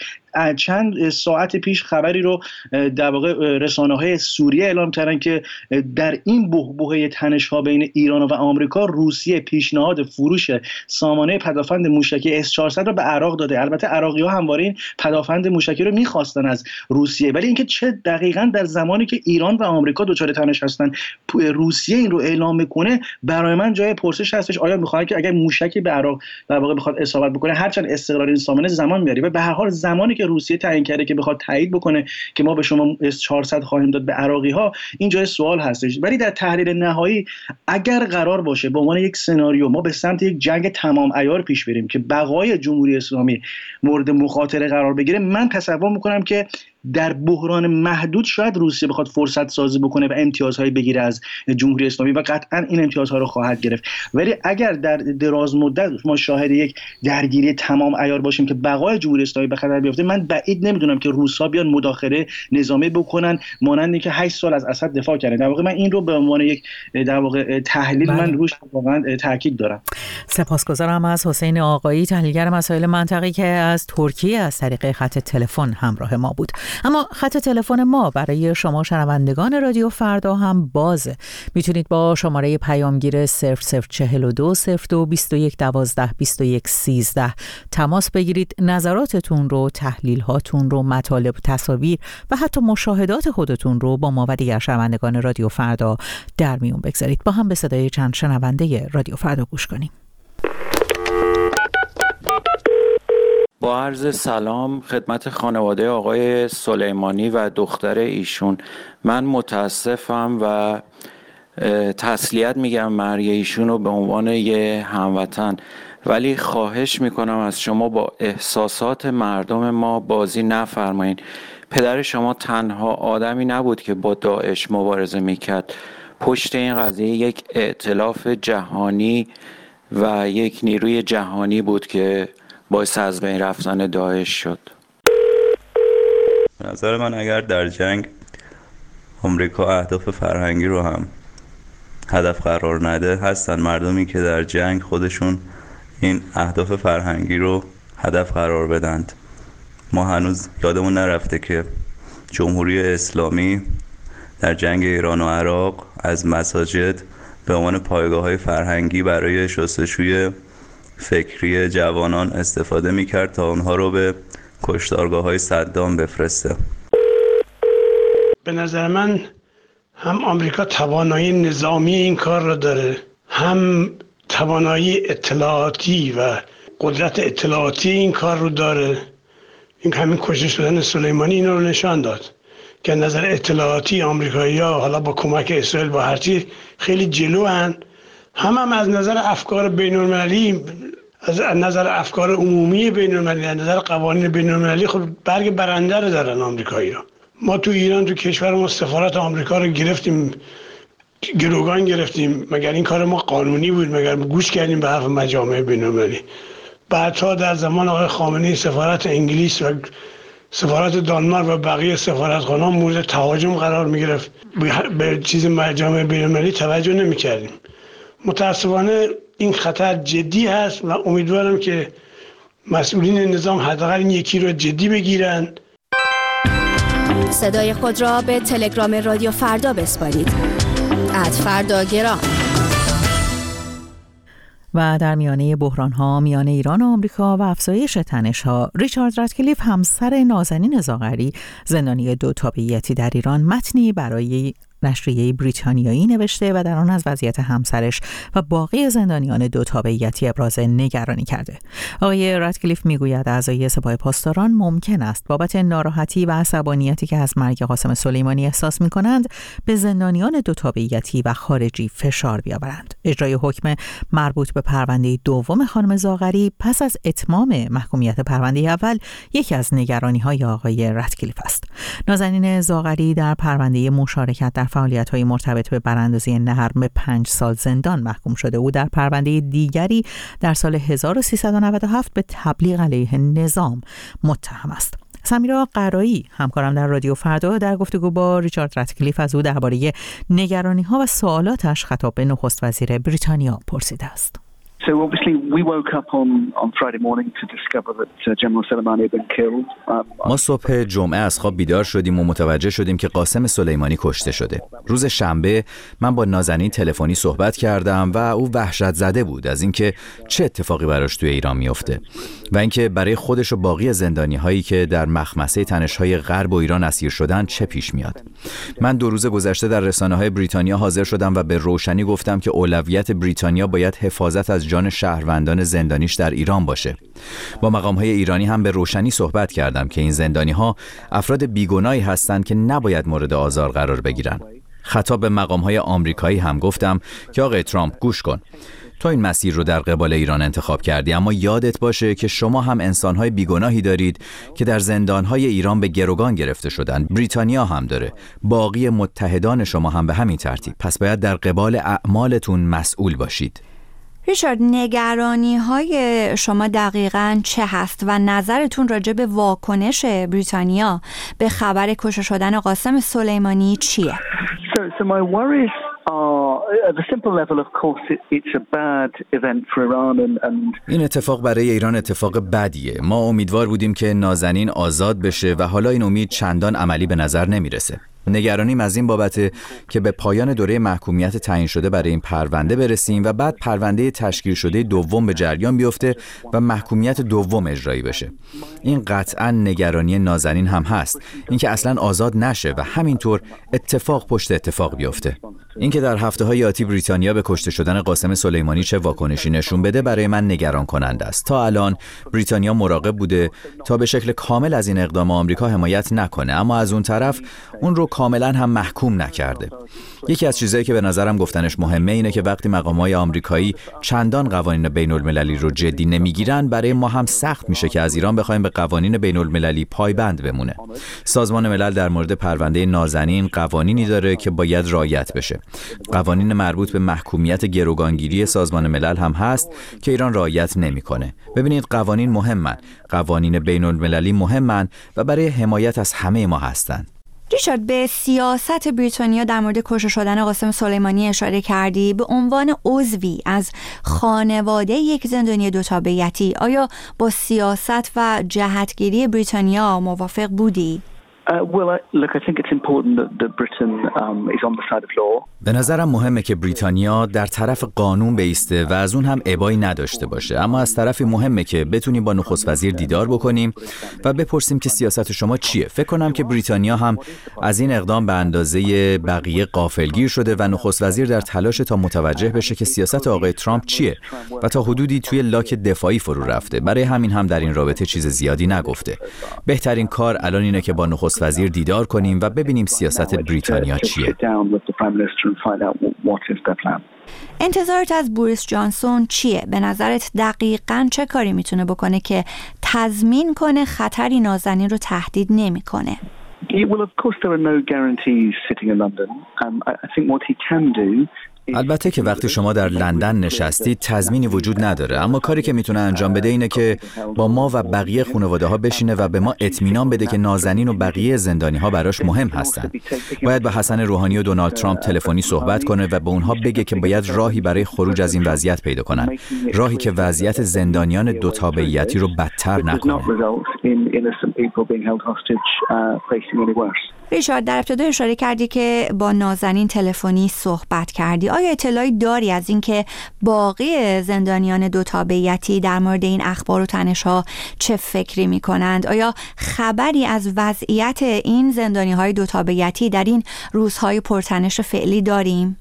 چند ساعت پیش خبری رو در واقع رسانه‌های سوریه اعلام کردن که در این بحبوحه تنش‌ها بین ایران و آمریکا، روسیه پیشنهاد فروش سامانه پدافند موشکی S-400 رو به عراق داده. البته عراقی‌ها همواره این پدافند موشکی رو می‌خواستن از روسیه، ولی اینکه چه دقیقاً در زمانی که ایران و آمریکا دچار تنش هستن روسیه این رو اعلام میکنه، برای من جای پرسش هستش. آیا می‌خواد که اگر موشکی به عراق در واقع بخواد اصابت بکنه، هرچند استقرار این سامانه زمان می‌بره و به هر حال زمانی که روسیه تعیین کرده که بخواد تایید بکنه که ما به شما S-400 خواهیم داد به عراقی‌ها، این جای سوال هستش. ولی در تحلیل نهایی اگر قرار باشه به عنوان یک سناریو ما به سمت یک جنگ تمام عیار پیش بریم که بقای جمهوری اسلامی مورد مخاطره قرار بگیره، من تصور میکنم که در بحران محدود شاید روسیه بخواد فرصت سازی بکنه و امتیازهایی بگیره از جمهوری اسلامی و قطعا این امتیازها رو خواهد گرفت. ولی اگر در دراز مدت ما شاهد یک درگیری تمام عیار باشیم که بقای جمهوری اسلامی به خطر بیفته، من بعید نمیدونم که روس‌ها بیان مداخله نظامی بکنن مانند اینکه 8 سال از اسد دفاع کردن. در واقع من این رو به عنوان یک در واقع تحلیل من روش واقعا تاکید دارم. سپاسگزارم از حسین آقایی، تحلیلگر مسائل منطقی که از ترکیه از طریق خط تلفن همراه ما بود. اما خط تلفن ما برای شما شنوندگان رادیو فردا هم بازه. میتونید با شماره پیامگیر 0042 02 21 12 21 13 تماس بگیرید. نظراتتون رو، تحلیل هاتون رو، مطالب، تصاویر و حتی مشاهدات خودتون رو با ما و دیگر شنوندگان رادیو فردا در میون بگذارید. با هم به صدای چند شنونده رادیو فردا گوش کنیم. با عرض سلام خدمت خانواده آقای سلیمانی و دختر ایشون. من متاسفم و تسلیت میگم مرگ ایشون رو به عنوان یه هموطن، ولی خواهش میکنم از شما با احساسات مردم ما بازی نفرمایید. پدر شما تنها آدمی نبود که با داعش مبارزه میکرد. پشت این قضیه یک ائتلاف جهانی و یک نیروی جهانی بود که باعث از بین رفتن داعش شد. به نظر من اگر در جنگ آمریکا اهداف فرهنگی رو هم هدف قرار نده، هستن مردمی که در جنگ خودشون این اهداف فرهنگی رو هدف قرار بدند. ما هنوز یادمون نرفته که جمهوری اسلامی در جنگ ایران و عراق از مساجد به عنوان پایگاه‌های فرهنگی برای شستشوی فکری جوانان استفاده می‌کرد تا اونها رو به کشتارگاه‌های صدام بفرسته. به نظر من هم آمریکا توانایی نظامی این کار رو داره، هم توانایی اطلاعاتی و قدرت اطلاعاتی این کار رو داره. این همین کشته شدن سلیمانی این رو نشان داد که نظر اطلاعاتی آمریکایی‌ها حالا با کمک اسرائیل با هرچی خیلی جلوان. هم از نظر افکار بین‌المللی، از نظر افکار عمومی بین‌المللی، از نظر قوانین بین‌المللی خب برگ برنده رو دارن آمریکایی‌ها. ما تو ایران تو کشورمون سفارت آمریکا رو گرفتیم، گروگان گرفتیم. مگر این کار ما قانونی بود؟ مگر گوش کردیم به حرف مجامع بین‌المللی؟ بعدها در زمان آقای خامنه‌ای سفارت انگلیس و سفارت دانمارک و بقیه سفارتخانه‌ها مورد تهاجم قرار می‌گرفت. به چیز مجامع بین‌المللی توجه نمی‌کردیم. متأسفانه این خطر جدی هست و امیدوارم که مسئولین نظام حداقل این یکی رو جدی بگیرن. صدای خود را به تلگرام رادیو فردا بسپارید. @فرداگرام. و در میانه بحران‌ها میان ایران و آمریکا و افزایش تنش‌ها، ریچارد رادکلیف همسر نازنین زاغری، زندانی 2 تابعیتی در ایران، متنی برای نشریه بریتانیایی نوشته و در آن از وضعیت همسرش و باقی زندانیان دو تابعیتی ابراز نگرانی کرده. آقای رادکلیف میگوید اعضای سپاه پاسداران ممکن است بابت ناراحتی و عصبانیتی که از مرگ قاسم سلیمانی احساس می‌کنند به زندانیان دو تابعیتی و خارجی فشار بیاورند. اجرای حکم مربوط به پرونده دوم خانم زاغری پس از اتمام محکومیت پرونده اول یکی از نگرانی‌های آقای رادکلیف است. نازنین زاغری در پرونده مشارکت در فعالیت‌های مرتبط به براندازی نهر به 5 سال زندان محکوم شده. او در پرونده دیگری در سال 1397 به تبلیغ علیه نظام متهم است. سمیرا قرایی همکارم در رادیو فردا در گفتگو با ریچارد رادکلیف از او درباره نگرانی‌ها و سوالاتش خطاب به نخست وزیر بریتانیا پرسیده است. So obviously we woke up on Friday morning to discover that General Soleimani had been killed. ما صبح جمعه از خواب بیدار شدیم و متوجه شدیم که قاسم سلیمانی کشته شده. روز شنبه من با نازنین تلفنی صحبت کردم و او وحشت زده بود از اینکه چه اتفاقی براش توی ایران میفته و اینکه برای خودش و باقی زندانی هایی که در مخمسه تنش‌های غرب و ایران اسیر شدن چه پیش میاد. من 2 روز گذشته در رسانه‌های بریتانیا حاضر شدم و به روشنی گفتم که اولویت بریتانیا باید حفاظت از جان شهروندان زندانیش در ایران باشه. با مقام‌های ایرانی هم به روشنی صحبت کردم که این زندانی‌ها افراد بیگناهی هستند که نباید مورد آزار قرار بگیرن. خطاب به مقام‌های آمریکایی هم گفتم که آقای ترامپ گوش کن. تو این مسیر رو در قبال ایران انتخاب کردی، اما یادت باشه که شما هم انسان‌های بیگناهی دارید که در زندان‌های ایران به گروگان گرفته شدن. بریتانیا هم داره. باقی متحدان شما هم به همین ترتیب. پس باید در قبال اعمالتون مسئول باشید. ریچارد، نگرانی‌های شما دقیقاً چه هست و نظرتون راجع به واکنش بریتانیا به خبر کشته شدن قاسم سلیمانی چیه؟ So my worries are at the simple level, of course, it's a bad event for Iran and این اتفاق برای ایران اتفاق بدیه. ما امیدوار بودیم که نازنین آزاد بشه و حالا این امید چندان عملی به نظر نمیرسه. نگرانیم از این بابته که به پایان دوره محکومیت تعیین شده برای این پرونده برسیم و بعد پرونده تشکیل شده دوم به جریان بیفته و محکومیت دوم اجرایی بشه. این قطعاً نگرانی نازنین هم هست، اینکه اصلاً آزاد نشه و همینطور اتفاق پشت اتفاق بیفته. اینکه در هفته‌های آتی بریتانیا به کشته شدن قاسم سلیمانی چه واکنشی نشون بده برای من نگران کننده است. تا الان بریتانیا مراقب بوده تا به شکل کامل از این اقدام آمریکا حمایت نکنه، اما از اون طرف اون رو کاملا هم محکوم نکرده. یکی از چیزایی که به نظرم گفتنش مهمه اینه که وقتی مقامات آمریکایی چندان قوانین بین‌المللی رو جدی نمیگیرن، برای ما هم سخت میشه که از ایران بخوایم به قوانین بین‌المللی پایبند بمونه. سازمان ملل در مورد پرونده نازنین قوانینی داره که باید رعایت بشه. قوانین مربوط به محکومیت گروگانگیری سازمان ملل هم هست که ایران رعایت نمیکنه. ببینید، قوانین مهمن، قوانین بین‌المللی مهمن و برای حمایت از همه ما هستن. ریچارد، به سیاست بریتانیا در مورد کشته شدن قاسم سلیمانی اشاره کردی. به عنوان عضوی از خانواده یک زندانی دو تابعیتی، آیا با سیاست و جهتگیری بریتانیا موافق بودی؟ به نظرم مهمه که بریتانیا در طرف قانون بایسته و از اون هم ابایی نداشته باشه، اما از طرفی مهمه که بتونیم با نخست وزیر دیدار بکنیم و بپرسیم که سیاست شما چیه. فکر کنم که بریتانیا هم از این اقدام به اندازه بقیه غافلگیر شده و نخست وزیر در تلاش تا متوجه بشه که سیاست آقای ترامپ چیه و تا حدودی توی لاک دفاعی فرو رفته. برای همین هم در این رابطه چیز زیادی نگفته. بهترین کار الان اینه که با نخست وزیر دیدار کنیم و ببینیم سیاست بریتانیا چیه. انتظارت از بوریس جانسون چیه؟ به نظرت دقیقاً چه کاری میتونه بکنه که تضمین کنه خطری نازنین رو تهدید نمیکنه؟ البته که وقتی شما در لندن نشستید تضمینی وجود نداره، اما کاری که میتونه انجام بده اینه که با ما و بقیه خانواده ها بشینه و به ما اطمینان بده که نازنین و بقیه زندانی ها براش مهم هستن. باید با حسن روحانی و دونالد ترامپ تلفنی صحبت کنه و به اونها بگه که باید راهی برای خروج از این وضعیت پیدا کنن، راهی که وضعیت زندانیان دو تابعیتی رو بدتر نکنه. ریچارد، در ابتدا اشاره کردی که با نازنین تلفنی صحبت کردی. آیا اطلاعی داری از اینکه باقی زندانیان دو تابعیتی در مورد این اخبار و تنش‌ها چه فکری می‌کنند؟ آیا خبری از وضعیت این زندانی‌های دو تابعیتی در این روزهای پرتنش فعلی داریم؟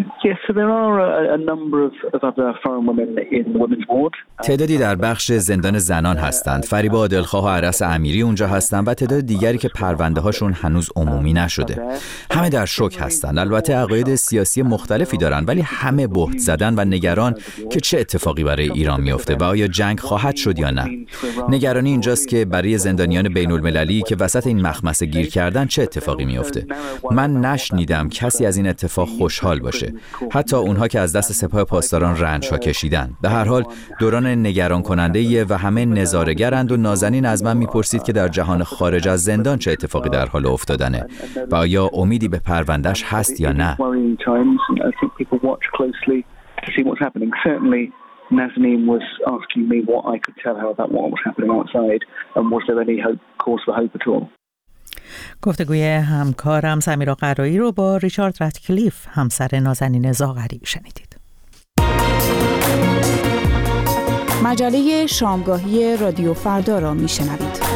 تعدادی در بخش زندان زنان هستند. فریبا دلخواه و عرس امیری اونجا هستند و تعداد دیگری که پرونده هاشون هنوز عمومی نشده. همه در شوک هستند. البته عقاید سیاسی مختلفی دارن، ولی همه بهت زدن و نگران که چه اتفاقی برای ایران میفته و آیا جنگ خواهد شد یا نه. نگرانی اینجاست که برای زندانیان بین المللی که وسط این مخمسه گیر کردن چه اتفاقی میفته. من نشنیدم کسی از این اتفاق خوشحال باشه، حتی اونها که از دست سپاه پاسداران رنج‌ها کشیدن. به هر حال دوران نگران کننده‌ایه و همه نظاره‌گرند و نازنین از من میپرسید که در جهان خارج از زندان چه اتفاقی در حال افتادنه و آیا امیدی به پروندهش هست یا نه. Nazanin was asking me what I could tell her about what was happening outside and was there any cause for hope at all. گفتگوی همکارم سمیرا قرایی رو با ریچارد رتکلیف، همسر نازنین زاغری، شنیدید. مجله شامگاهی رادیو فردا را میشنوید.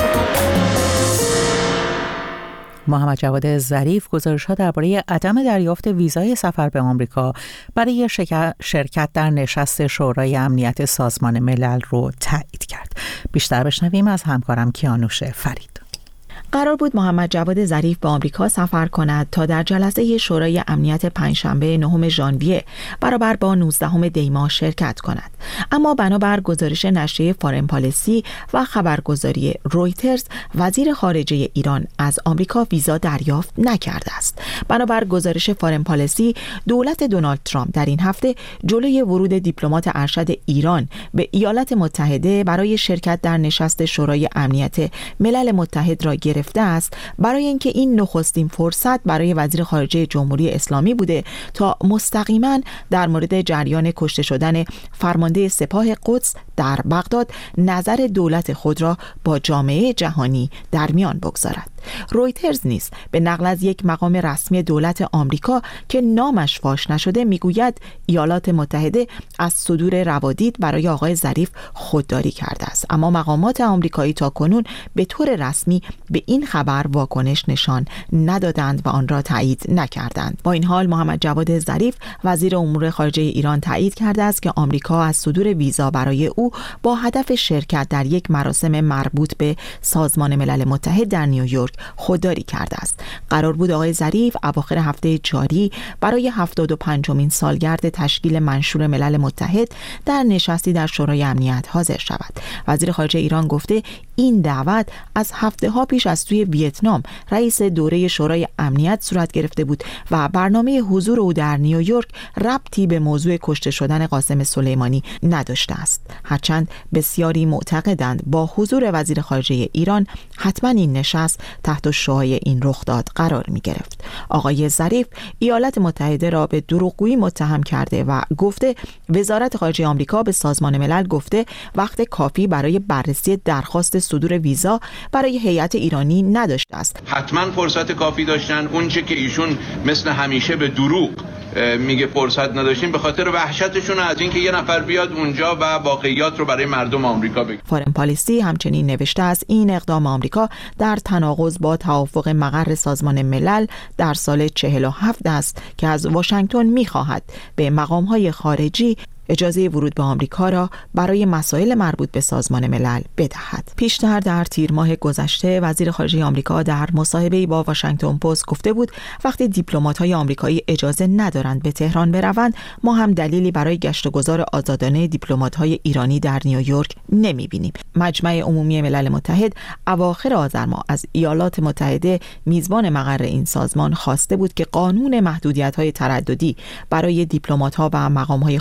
محمد جواد ظریف گزارش‌ها درباره عدم دریافت ویزای سفر به آمریکا برای شرکت در نشست شورای امنیت سازمان ملل رو تایید کرد. بیشتر بشنویم از همکارم کیانوش فرید. قرار بود محمد جواد ظریف به آمریکا سفر کند تا در جلسه شورای امنیت پنجشنبه 9 ژانویه برابر با 19 دی ماه شرکت کند، اما بنابر گزارش نشریه فارن پالیسی و خبرگزاری رویترز، وزیر خارجه ایران از آمریکا ویزا دریافت نکرده است. بنابر گزارش فارن پالیسی، دولت دونالد ترامپ در این هفته جلوی ورود دیپلمات ارشد ایران به ایالات متحده برای شرکت در نشست شورای امنیت ملل متحد را گرفته است، برای اینکه این نخستین فرصت برای وزیر خارجه جمهوری اسلامی بوده تا مستقیما در مورد جریان کشته شدن فرمانده سپاه قدس در بغداد نظر دولت خود را با جامعه جهانی در میان بگذارد. رویترز نیز به نقل از یک مقام رسمی دولت آمریکا که نامش فاش نشده میگوید ایالات متحده از صدور روادید برای آقای ظریف خودداری کرده است، اما مقامات آمریکایی تاکنون به طور رسمی به این خبر واکنش نشان ندادند و آن را تایید نکردند. با این حال محمد جواد ظریف وزیر امور خارجه ایران تایید کرده است که آمریکا از صدور ویزا برای او با هدف شرکت در یک مراسم مربوط به سازمان ملل متحد در نیویورک خودداری کرده است. قرار بود آقای ظریف اواخر هفته جاری برای 75مین سالگرد تشکیل منشور ملل متحد در نشستی در شورای امنیت حاضر شود. وزیر خارجه ایران گفته این دعوت از هفته‌ها پیش از سوی ویتنام رئیس دوره شورای امنیت صورت گرفته بود و برنامه حضور او در نیویورک ربطی به موضوع کشته شدن قاسم سلیمانی نداشته است. هرچند بسیاری معتقدند با حضور وزیر خارجه ایران حتما این نشست تحت شعاع این رخداد قرار می گرفت. آقای ظریف ایالات متحده را به دروغگویی متهم کرده و گفته وزارت خارجه آمریکا به سازمان ملل گفته وقت کافی برای بررسی درخواست صدور ویزا برای هیئت ایرانی نداشته است. حتما فرصت کافی داشتن. اون چه که ایشون مثل همیشه به دروغ میگه فرصت نداشتیم به خاطر وحشتشون از اینکه یه نفر بیاد اونجا و واقعیات رو برای مردم آمریکا بگه. فارن پالیسی همچنین نوشته است این اقدام آمریکا در تناقض با توافق مقر سازمان ملل در سال 47 است که از واشنگتن میخواهد به مقام‌های خارجی اجازه ورود به آمریکا را برای مسائل مربوط به سازمان ملل بدهد. پیشتر در تیر ماه گذشته وزیر خارجه آمریکا در مصاحبه‌ای با واشنگتن پست گفته بود وقتی دیپلمات‌های آمریکایی اجازه ندارند به تهران بروند، ما هم دلیلی برای گشت و گذار آزادانه دیپلمات‌های ایرانی در نیویورک نمی‌بینیم. مجمع عمومی ملل متحد اواخر آذر ماه از ایالات متحده میزبان مقر این سازمان خواسته بود که قانون محدودیت‌های ترددی برای دیپلمات‌ها و مقام‌های خارجی در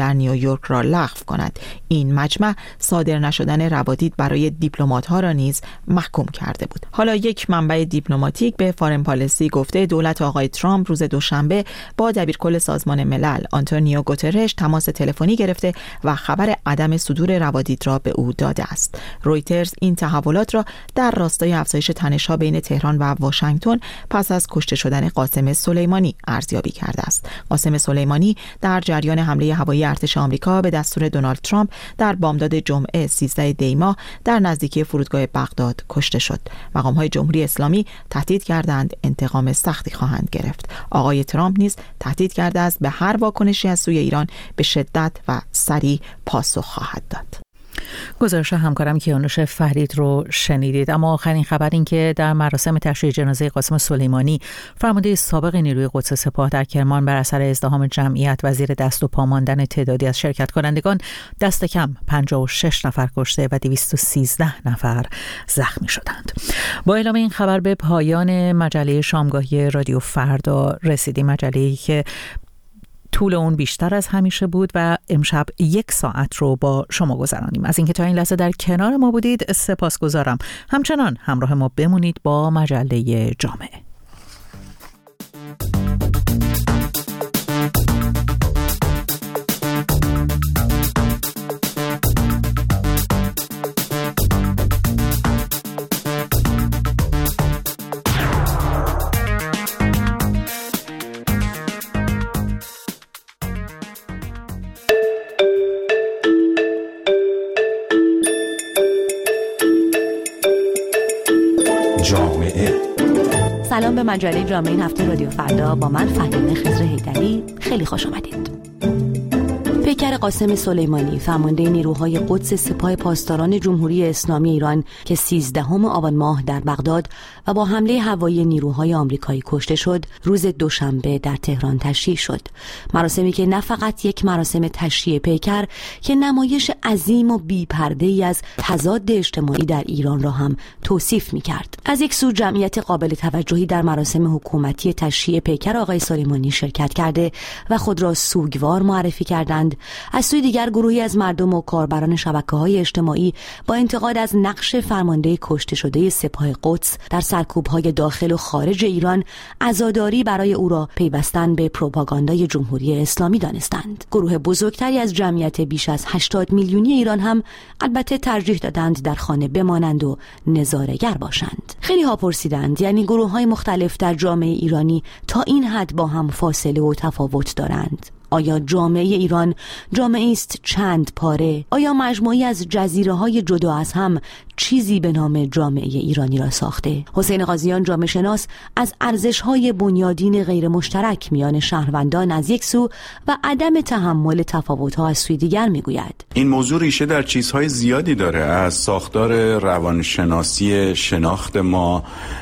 در نیویورک را لغو کند. این مجمع صادر نشدن روادید برای دیپلمات‌ها را نیز محکوم کرده بود. حالا یک منبع دیپلماتیک به فارن پالیسی گفته دولت آقای ترامپ روز دوشنبه با دبیرکل سازمان ملل آنتونیو گوترش تماس تلفنی گرفته و خبر عدم صدور روادید را به او داده است. رویترز این تحولات را در راستای افزایش تنش‌ها بین تهران و واشنگتن پس از کشته شدن قاسم سلیمانی ارزیابی کرده است. قاسم سلیمانی در جریان حمله هوایی ارتش آمریکا به دستور دونالد ترامپ در بامداد جمعه 13 دی ماه در نزدیکی فرودگاه بغداد کشته شد. مقام‌های جمهوری اسلامی تهدید کردند انتقام سختی خواهند گرفت. آقای ترامپ نیز تهدید کرده است به هر واکنشی از سوی ایران به شدت و سریع پاسخ خواهد داد. گزارش همکارم کیانوش فرید رو شنیدید. اما آخرین خبر این که در مراسم تشییع جنازه قاسم سلیمانی فرمانده سابق نیروی قدس سپاه در کرمان بر اثر ازدحام جمعیت و زیر دست و پا ماندن تعدادی از شرکت کنندگان دست کم 56 نفر کشته و 213 نفر زخمی شدند. با اعلام این خبر به پایان مجله شامگاهی رادیو فردا رسیدیم. مجله‌ای که طول اون بیشتر از همیشه بود و امشب 1 ساعت رو با شما گذرانیم. از اینکه تا این لحظه در کنار ما بودید سپاسگزارم. همچنان همراه ما بمونید با مجله جامعه. سلام به مجله جامعه این هفته رادیو فردا با من فهیمه خضر حیدری. خیلی خوش آمدید. پیکر قاسم سلیمانی فرمانده نیروهای قدس سپاه پاسداران جمهوری اسلامی ایران که 13 آبان ماه در بغداد و با حمله هوایی نیروهای آمریکایی کشته شد روز دوشنبه در تهران تشییع شد. مراسمی که نه فقط یک مراسم تشییع پیکر که نمایش عظیم و بی‌پرده‌ای از تضاد اجتماعی در ایران را هم توصیف می‌کرد. از یک سو جمعیت قابل توجهی در مراسم حکومتی تشییع پیکر آقای سلیمانی شرکت کرده و خود را سوگوار معرفی کردند. از سوی دیگر گروهی از مردم و کاربران شبکه‌های اجتماعی با انتقاد از نقش فرمانده کشته شده سپاه قدس در سرکوب‌های داخل و خارج ایران عزاداری برای او را پیوستن به پروپاگاندای جمهوری اسلامی دانستند. گروه بزرگتری از جمعیت بیش از 80 میلیونی ایران هم البته ترجیح دادند در خانه بمانند و نظاره‌گر باشند. خیلی ها پرسیدند یعنی گروه‌های مختلف در جامعه ایرانی تا این حد با هم فاصله و تفاوت دارند؟ آیا جامعه ایران جامعه است چند پاره؟ آیا مجموعی از جزیره‌های جدا از هم چیزی به نام جامعه ایرانی را ساخته؟ حسین قاضیان جامعه شناس از ارزش‌های بنیادین غیر مشترک میان شهروندان از یک سو و عدم تحمل تفاوت‌ها از سوی دیگر میگوید. این موضوع ریشه در چیزهای زیادی داره، از ساختار روانشناسی شناخت ما،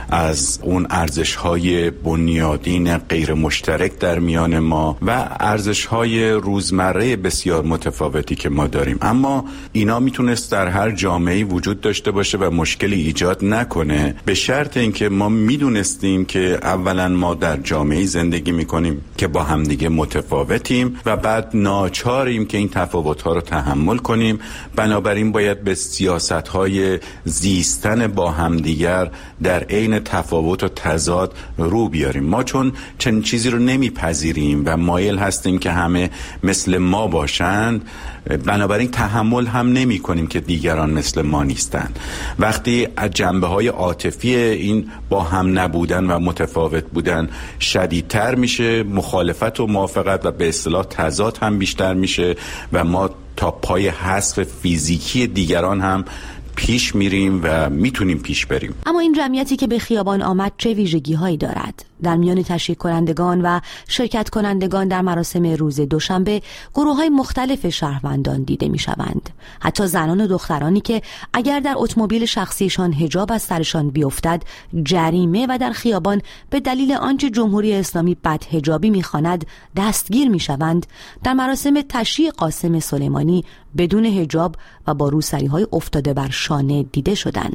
از اون ارزش‌های بنیادین غیر مشترک در میان ما و ارزش‌های روزمره بسیار متفاوتی که ما داریم. اما اینا میتونست در هر جامعه‌ای وجود داشته باشه و مشکلی ایجاد نکنه، به شرط اینکه ما میدونستیم که اولا ما در جامعه‌ای زندگی میکنیم که با همدیگه متفاوتیم و بعد ناچاریم که این تفاوت‌ها رو تحمل کنیم. بنابراین باید به سیاست‌های زیستن با همدیگر در عین تفاوت و تضاد رو بیاریم. ما چون چنین چیزی رو نمیپذیریم و مایل هستیم که همه مثل ما باشند، بنابراین تحمل هم نمی کنیم که دیگران مثل ما نیستند. وقتی از جنبه‌های عاطفی این با هم نبودن و متفاوت بودن شدیدتر میشه، مخالفت و موافقت و به اصطلاح تضاد هم بیشتر میشه و ما تا پای حذف فیزیکی دیگران هم پیش میریم و میتونیم پیش بریم. اما این جمعیتی که به خیابان آمد چه ویژگی هایی دارد؟ در میان تشریک کنندگان و شرکت کنندگان در مراسم روز دوشنبه گروه های مختلف شهروندان دیده می شوند. حتی زنان و دخترانی که اگر در اتومبیل شخصیشان حجاب از سرشان بیفتد جریمه و در خیابان به دلیل آنچه جمهوری اسلامی بدحجابی می خواند دستگیر می شوند، در مراسم تشییع قاسم سلیمانی بدون حجاب و با روسری های افتاده بر شانه دیده شدند.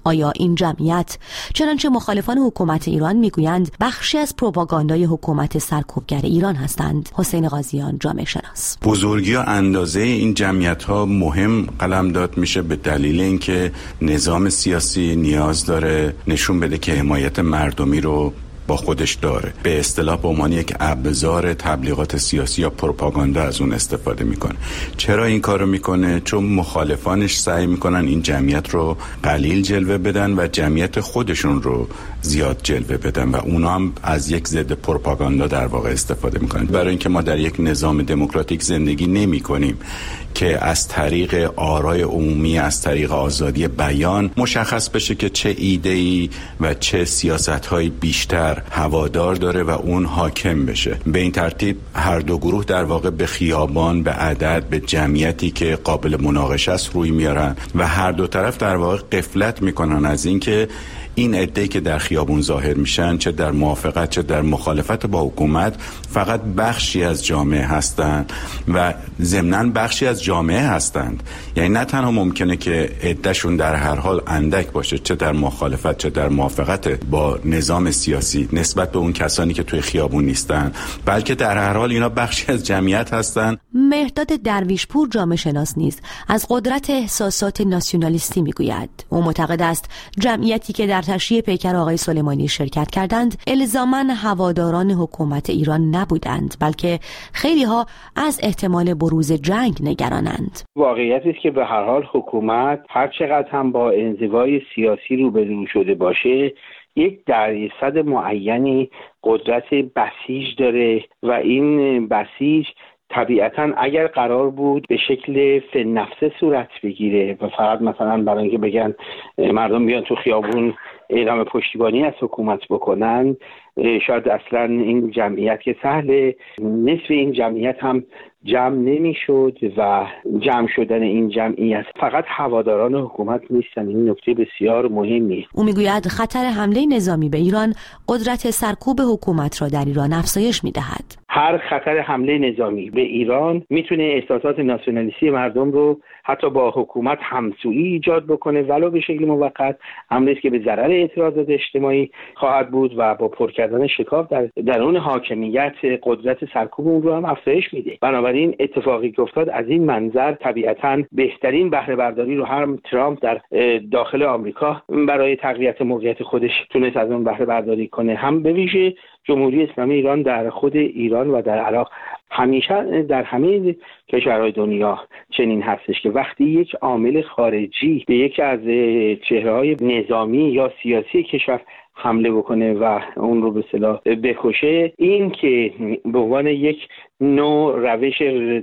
آیا این جمعیت، چنانچه مخالفان حکومت ایران میگویند، بخشی از پروپاگاندای حکومت سرکوبگر ایران هستند؟ حسین قاضیان، جامعه شناس: بزرگی و اندازه این جمعیت‌ها مهم قلمداد میشه به دلیل اینکه نظام سیاسی نیاز داره نشون بده که حمایت مردمی رو با خودش داره، به اصطلاح به عنوان یک ابزار تبلیغات سیاسی یا پروپاگاندا از اون استفاده میکنه. چرا این کارو میکنه؟ چون مخالفانش سعی میکنن این جمعیت رو قلیل جلوه بدن و جمعیت خودشون رو زیاد جلوه بدن و اونا هم از یک ضد پروپاگاندا در واقع استفاده میکنن. برای اینکه ما در یک نظام دموکراتیک زندگی نمیکنیم که از طریق آرای عمومی، از طریق آزادی بیان مشخص بشه که چه ایده‌ای و چه سیاست‌های بیشتر هوادار داره و اون حاکم بشه. به این ترتیب هر دو گروه در واقع به خیابان، به عدد، به جمعیتی که قابل مناقشه است روی میارن و هر دو طرف در واقع غفلت میکنن از اینکه این عده‌ای که در خیابون ظاهر میشن، چه در موافقت چه در مخالفت با حکومت، فقط بخشی از جامعه هستند و ضمناً بخشی از جامعه هستند. یعنی نه تنها ممکنه که عده‌شون در هر حال اندک باشه، چه در مخالفت چه در موافقت با نظام سیاسی نسبت به اون کسانی که توی خیابون نیستن، بلکه در هر حال اینا بخشی از جمعیت هستند. مهرداد درویشپور، جامعه شناس، نیز از قدرت احساسات ناسیونالیستی میگوید. او معتقد است جمعیتی که در تشییع پیکر آقای سلیمانی شرکت کردند الزاماً هواداران حکومت ایران نبودند، بلکه خیلی ها از احتمال بروز جنگ نگرانند. واقعیت است که به هر حال حکومت هر چقدر هم با انزوای سیاسی روبرو شده باشه، یک درصد معینی قدرت بسیج داره و این بسیج طبیعتاً اگر قرار بود به شکل فنفسه صورت بگیره و فقط مثلا برای اینکه بگن مردم بیان تو خیابون اعلام پشتیبانی از حکومت بکنن، شاید اصلا این جمعیت که سهله، نصف این جمعیت هم جمع نمیشد و جمع شدن این جمعیت فقط هواداران حکومت نیستن. این نکته بسیار مهمیه. او میگوید خطر حمله نظامی به ایران قدرت سرکوب حکومت را در ایران افزایش میدهد. هر خطر حمله نظامی به ایران میتونه احساسات ناسیونالیستی مردم رو حتی با حکومت همسویی ایجاد بکنه، ولو به شکل موقت، امری است که به ضرر اعتراضات اجتماعی خواهد بود و با پر کردن شکاف در درون حاکمیت قدرت سرکوب اون رو هم افزایش میده. بنابراین اتفاقی که افتاد از این منظر طبیعتاً بهترین بهره برداری رو هم ترامپ در داخل آمریکا برای تقویت موقعیت خودش تونست از اون بهره برداری کنه، هم به ویژه جمهوری اسلامی ایران در خود ایران و در عراق. همیشه در همه کشورهای دنیا چنین هستش که وقتی یک عامل خارجی به یکی از چهره‌های نظامی یا سیاسی کشور حمله بکنه و اون رو به اصطلاح بکشه، این که به عنوان یک نوع روش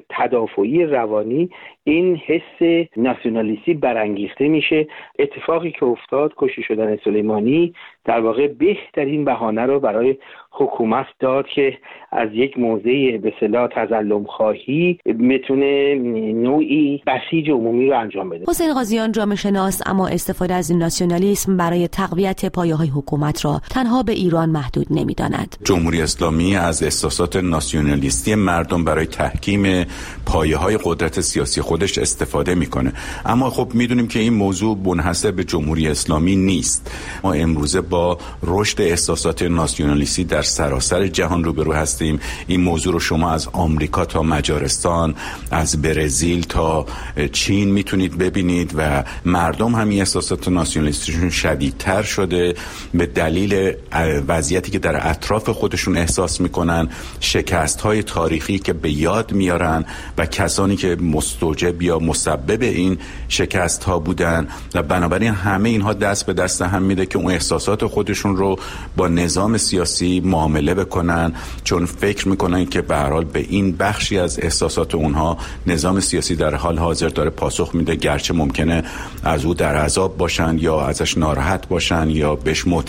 تدافعی روانی این حس ناسیونالیستی برانگیخته میشه. اتفاقی که افتاد، کشته شدن سلیمانی، در واقع بهترین بهانه رو برای حکومت داد که از یک موضع به اصطلاح تظلم خواهی بتونه نوعی بسیج عمومی رو انجام بده. حسین قاضیان، جامعه شناس، اما استفاده از این ناسیونالیسم برای تقویت پایه‌های حکومت را تنها به ایران محدود نمی‌داند. جمهوری اسلامی از احساسات ناسیونالیستی مردم برای تحکیم پایه‌های قدرت سیاسی خودش استفاده میکنه. اما خب میدونیم که این موضوع منحصر به جمهوری اسلامی نیست. ما امروزه با رشد احساسات ناسیونالیستی در سراسر جهان روبرو هستیم. این موضوع رو شما از آمریکا تا مجارستان، از برزیل تا چین میتونید ببینید و مردم هم این احساسات ناسیونالیستیشون شدیدتر شده به دلیل وضعیتی که در اطراف خودشون احساس میکنن، شکست‌های تاریخی که به یاد میارن و کسانی که مستوجب یا مسبب این شکست‌ها بودن و بنابراین همه اینها دست به دست هم میده که اون احساسات خودشون رو با نظام سیاسی معامله بکنن، چون فکر میکنن که به هر حال به این بخشی از احساسات اونها نظام سیاسی در حال حاضر داره پاسخ میده، گرچه ممکنه از او در عذاب باشن یا ازش ناراحت باشن یا بهش معترض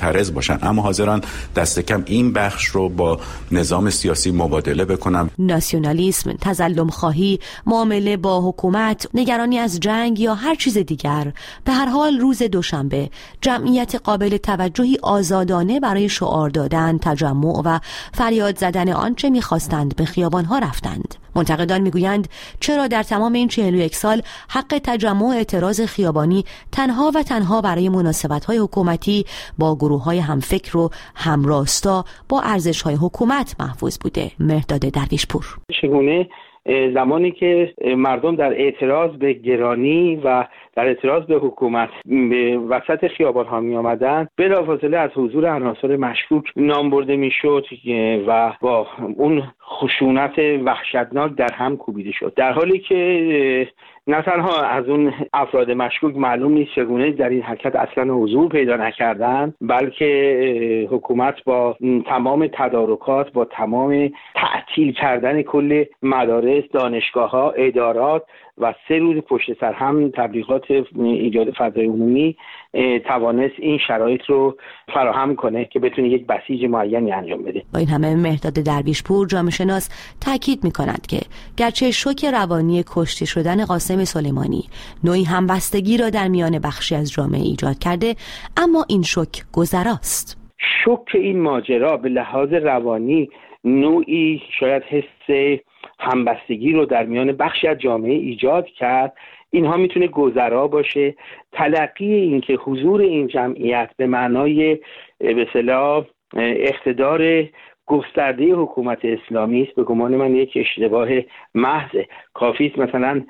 معترض باشن، اما حاضرن دست کم این بخش رو با نظام سیاسی مبادله بکنن. ناسیونالیسم، تظلم خواهی، معامله با حکومت، نگرانی از جنگ یا هر چیز دیگر، به هر حال روز دوشنبه جمعیت قابل توجهی آزادانه برای شعار دادن، تجمع و فریاد زدن آنچه می‌خواستند به خیابان‌ها رفتند. منتقدان میگویند چرا در تمام این 41 سال حق تجمع و اعتراض خیابانی تنها و تنها برای مناسبت‌های حکومتی با گروه‌های همفکر و همراستا با ارزش‌های حکومت محفوظ بوده؟ مهرداد درویشپور: چگونه زمانی که مردم در اعتراض به گرانی و در اعتراض به حکومت به وسط خیابان ها می آمدن، بلافاصله از حضور عناصر مشکوک نام برده می شد و با اون خشونت وحشتناک در هم کوبیده شد، در حالی که نه تنها از اون افراد مشکوک معلوم نیست چگونه در این حرکت اصلا حضور پیدا نکردن، بلکه حکومت با تمام تدارکات، با تمام تعطیل کردن کل مدارس، دانشگاه‌ها، ادارات و 3 روز پشت سر هم تبلیغات ایجاد فضای عمومی توانست این شرایط رو فراهم کنه که بتونه یک بسیج معینی انجام بده. با این همه مهرداد درویشپور جامعه شناس تاکید می‌کند که گرچه شوک روانی کشته شدن قاسم سلیمانی نوعی همبستگی را در میان بخشی از جامعه ایجاد کرده، اما این شوک گذراست. شوک این ماجرا به لحاظ روانی نوعی شاید حس همبستگی رو در میان بخشی از جامعه ایجاد کرد. اینها میتونه گذرا باشه. تلقی این که حضور این جمعیت به معنای به اصطلاح اقتدار گسترده حکومت اسلامی است، به گمان من یک اشتباه محض. کافی است مثلا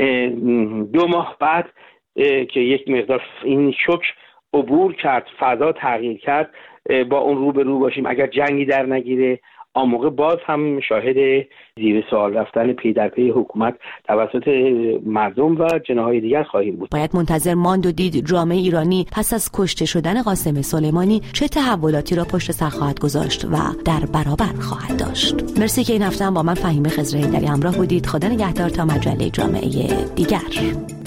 2 ماه بعد که یک مقدار این شوک عبور کرد، فضا تغییر کرد، با اون رو به رو باشیم. اگر جنگی در نگیره، آن موقع باز هم شاهد زیر سوال رفتن پی در پی حکومت توسط مردم و جناح‌های دیگر خواهیم بود. باید منتظر ماند و دید جامعه ایرانی پس از کشته شدن قاسم سلیمانی چه تحولاتی را پشت سر خواهد گذاشت و در برابر خواهد داشت. مرسی که این هفته هم با من فهیمه خضر هیدری همراه بودید. خدا نگهدار تا مجله جامعه دیگر.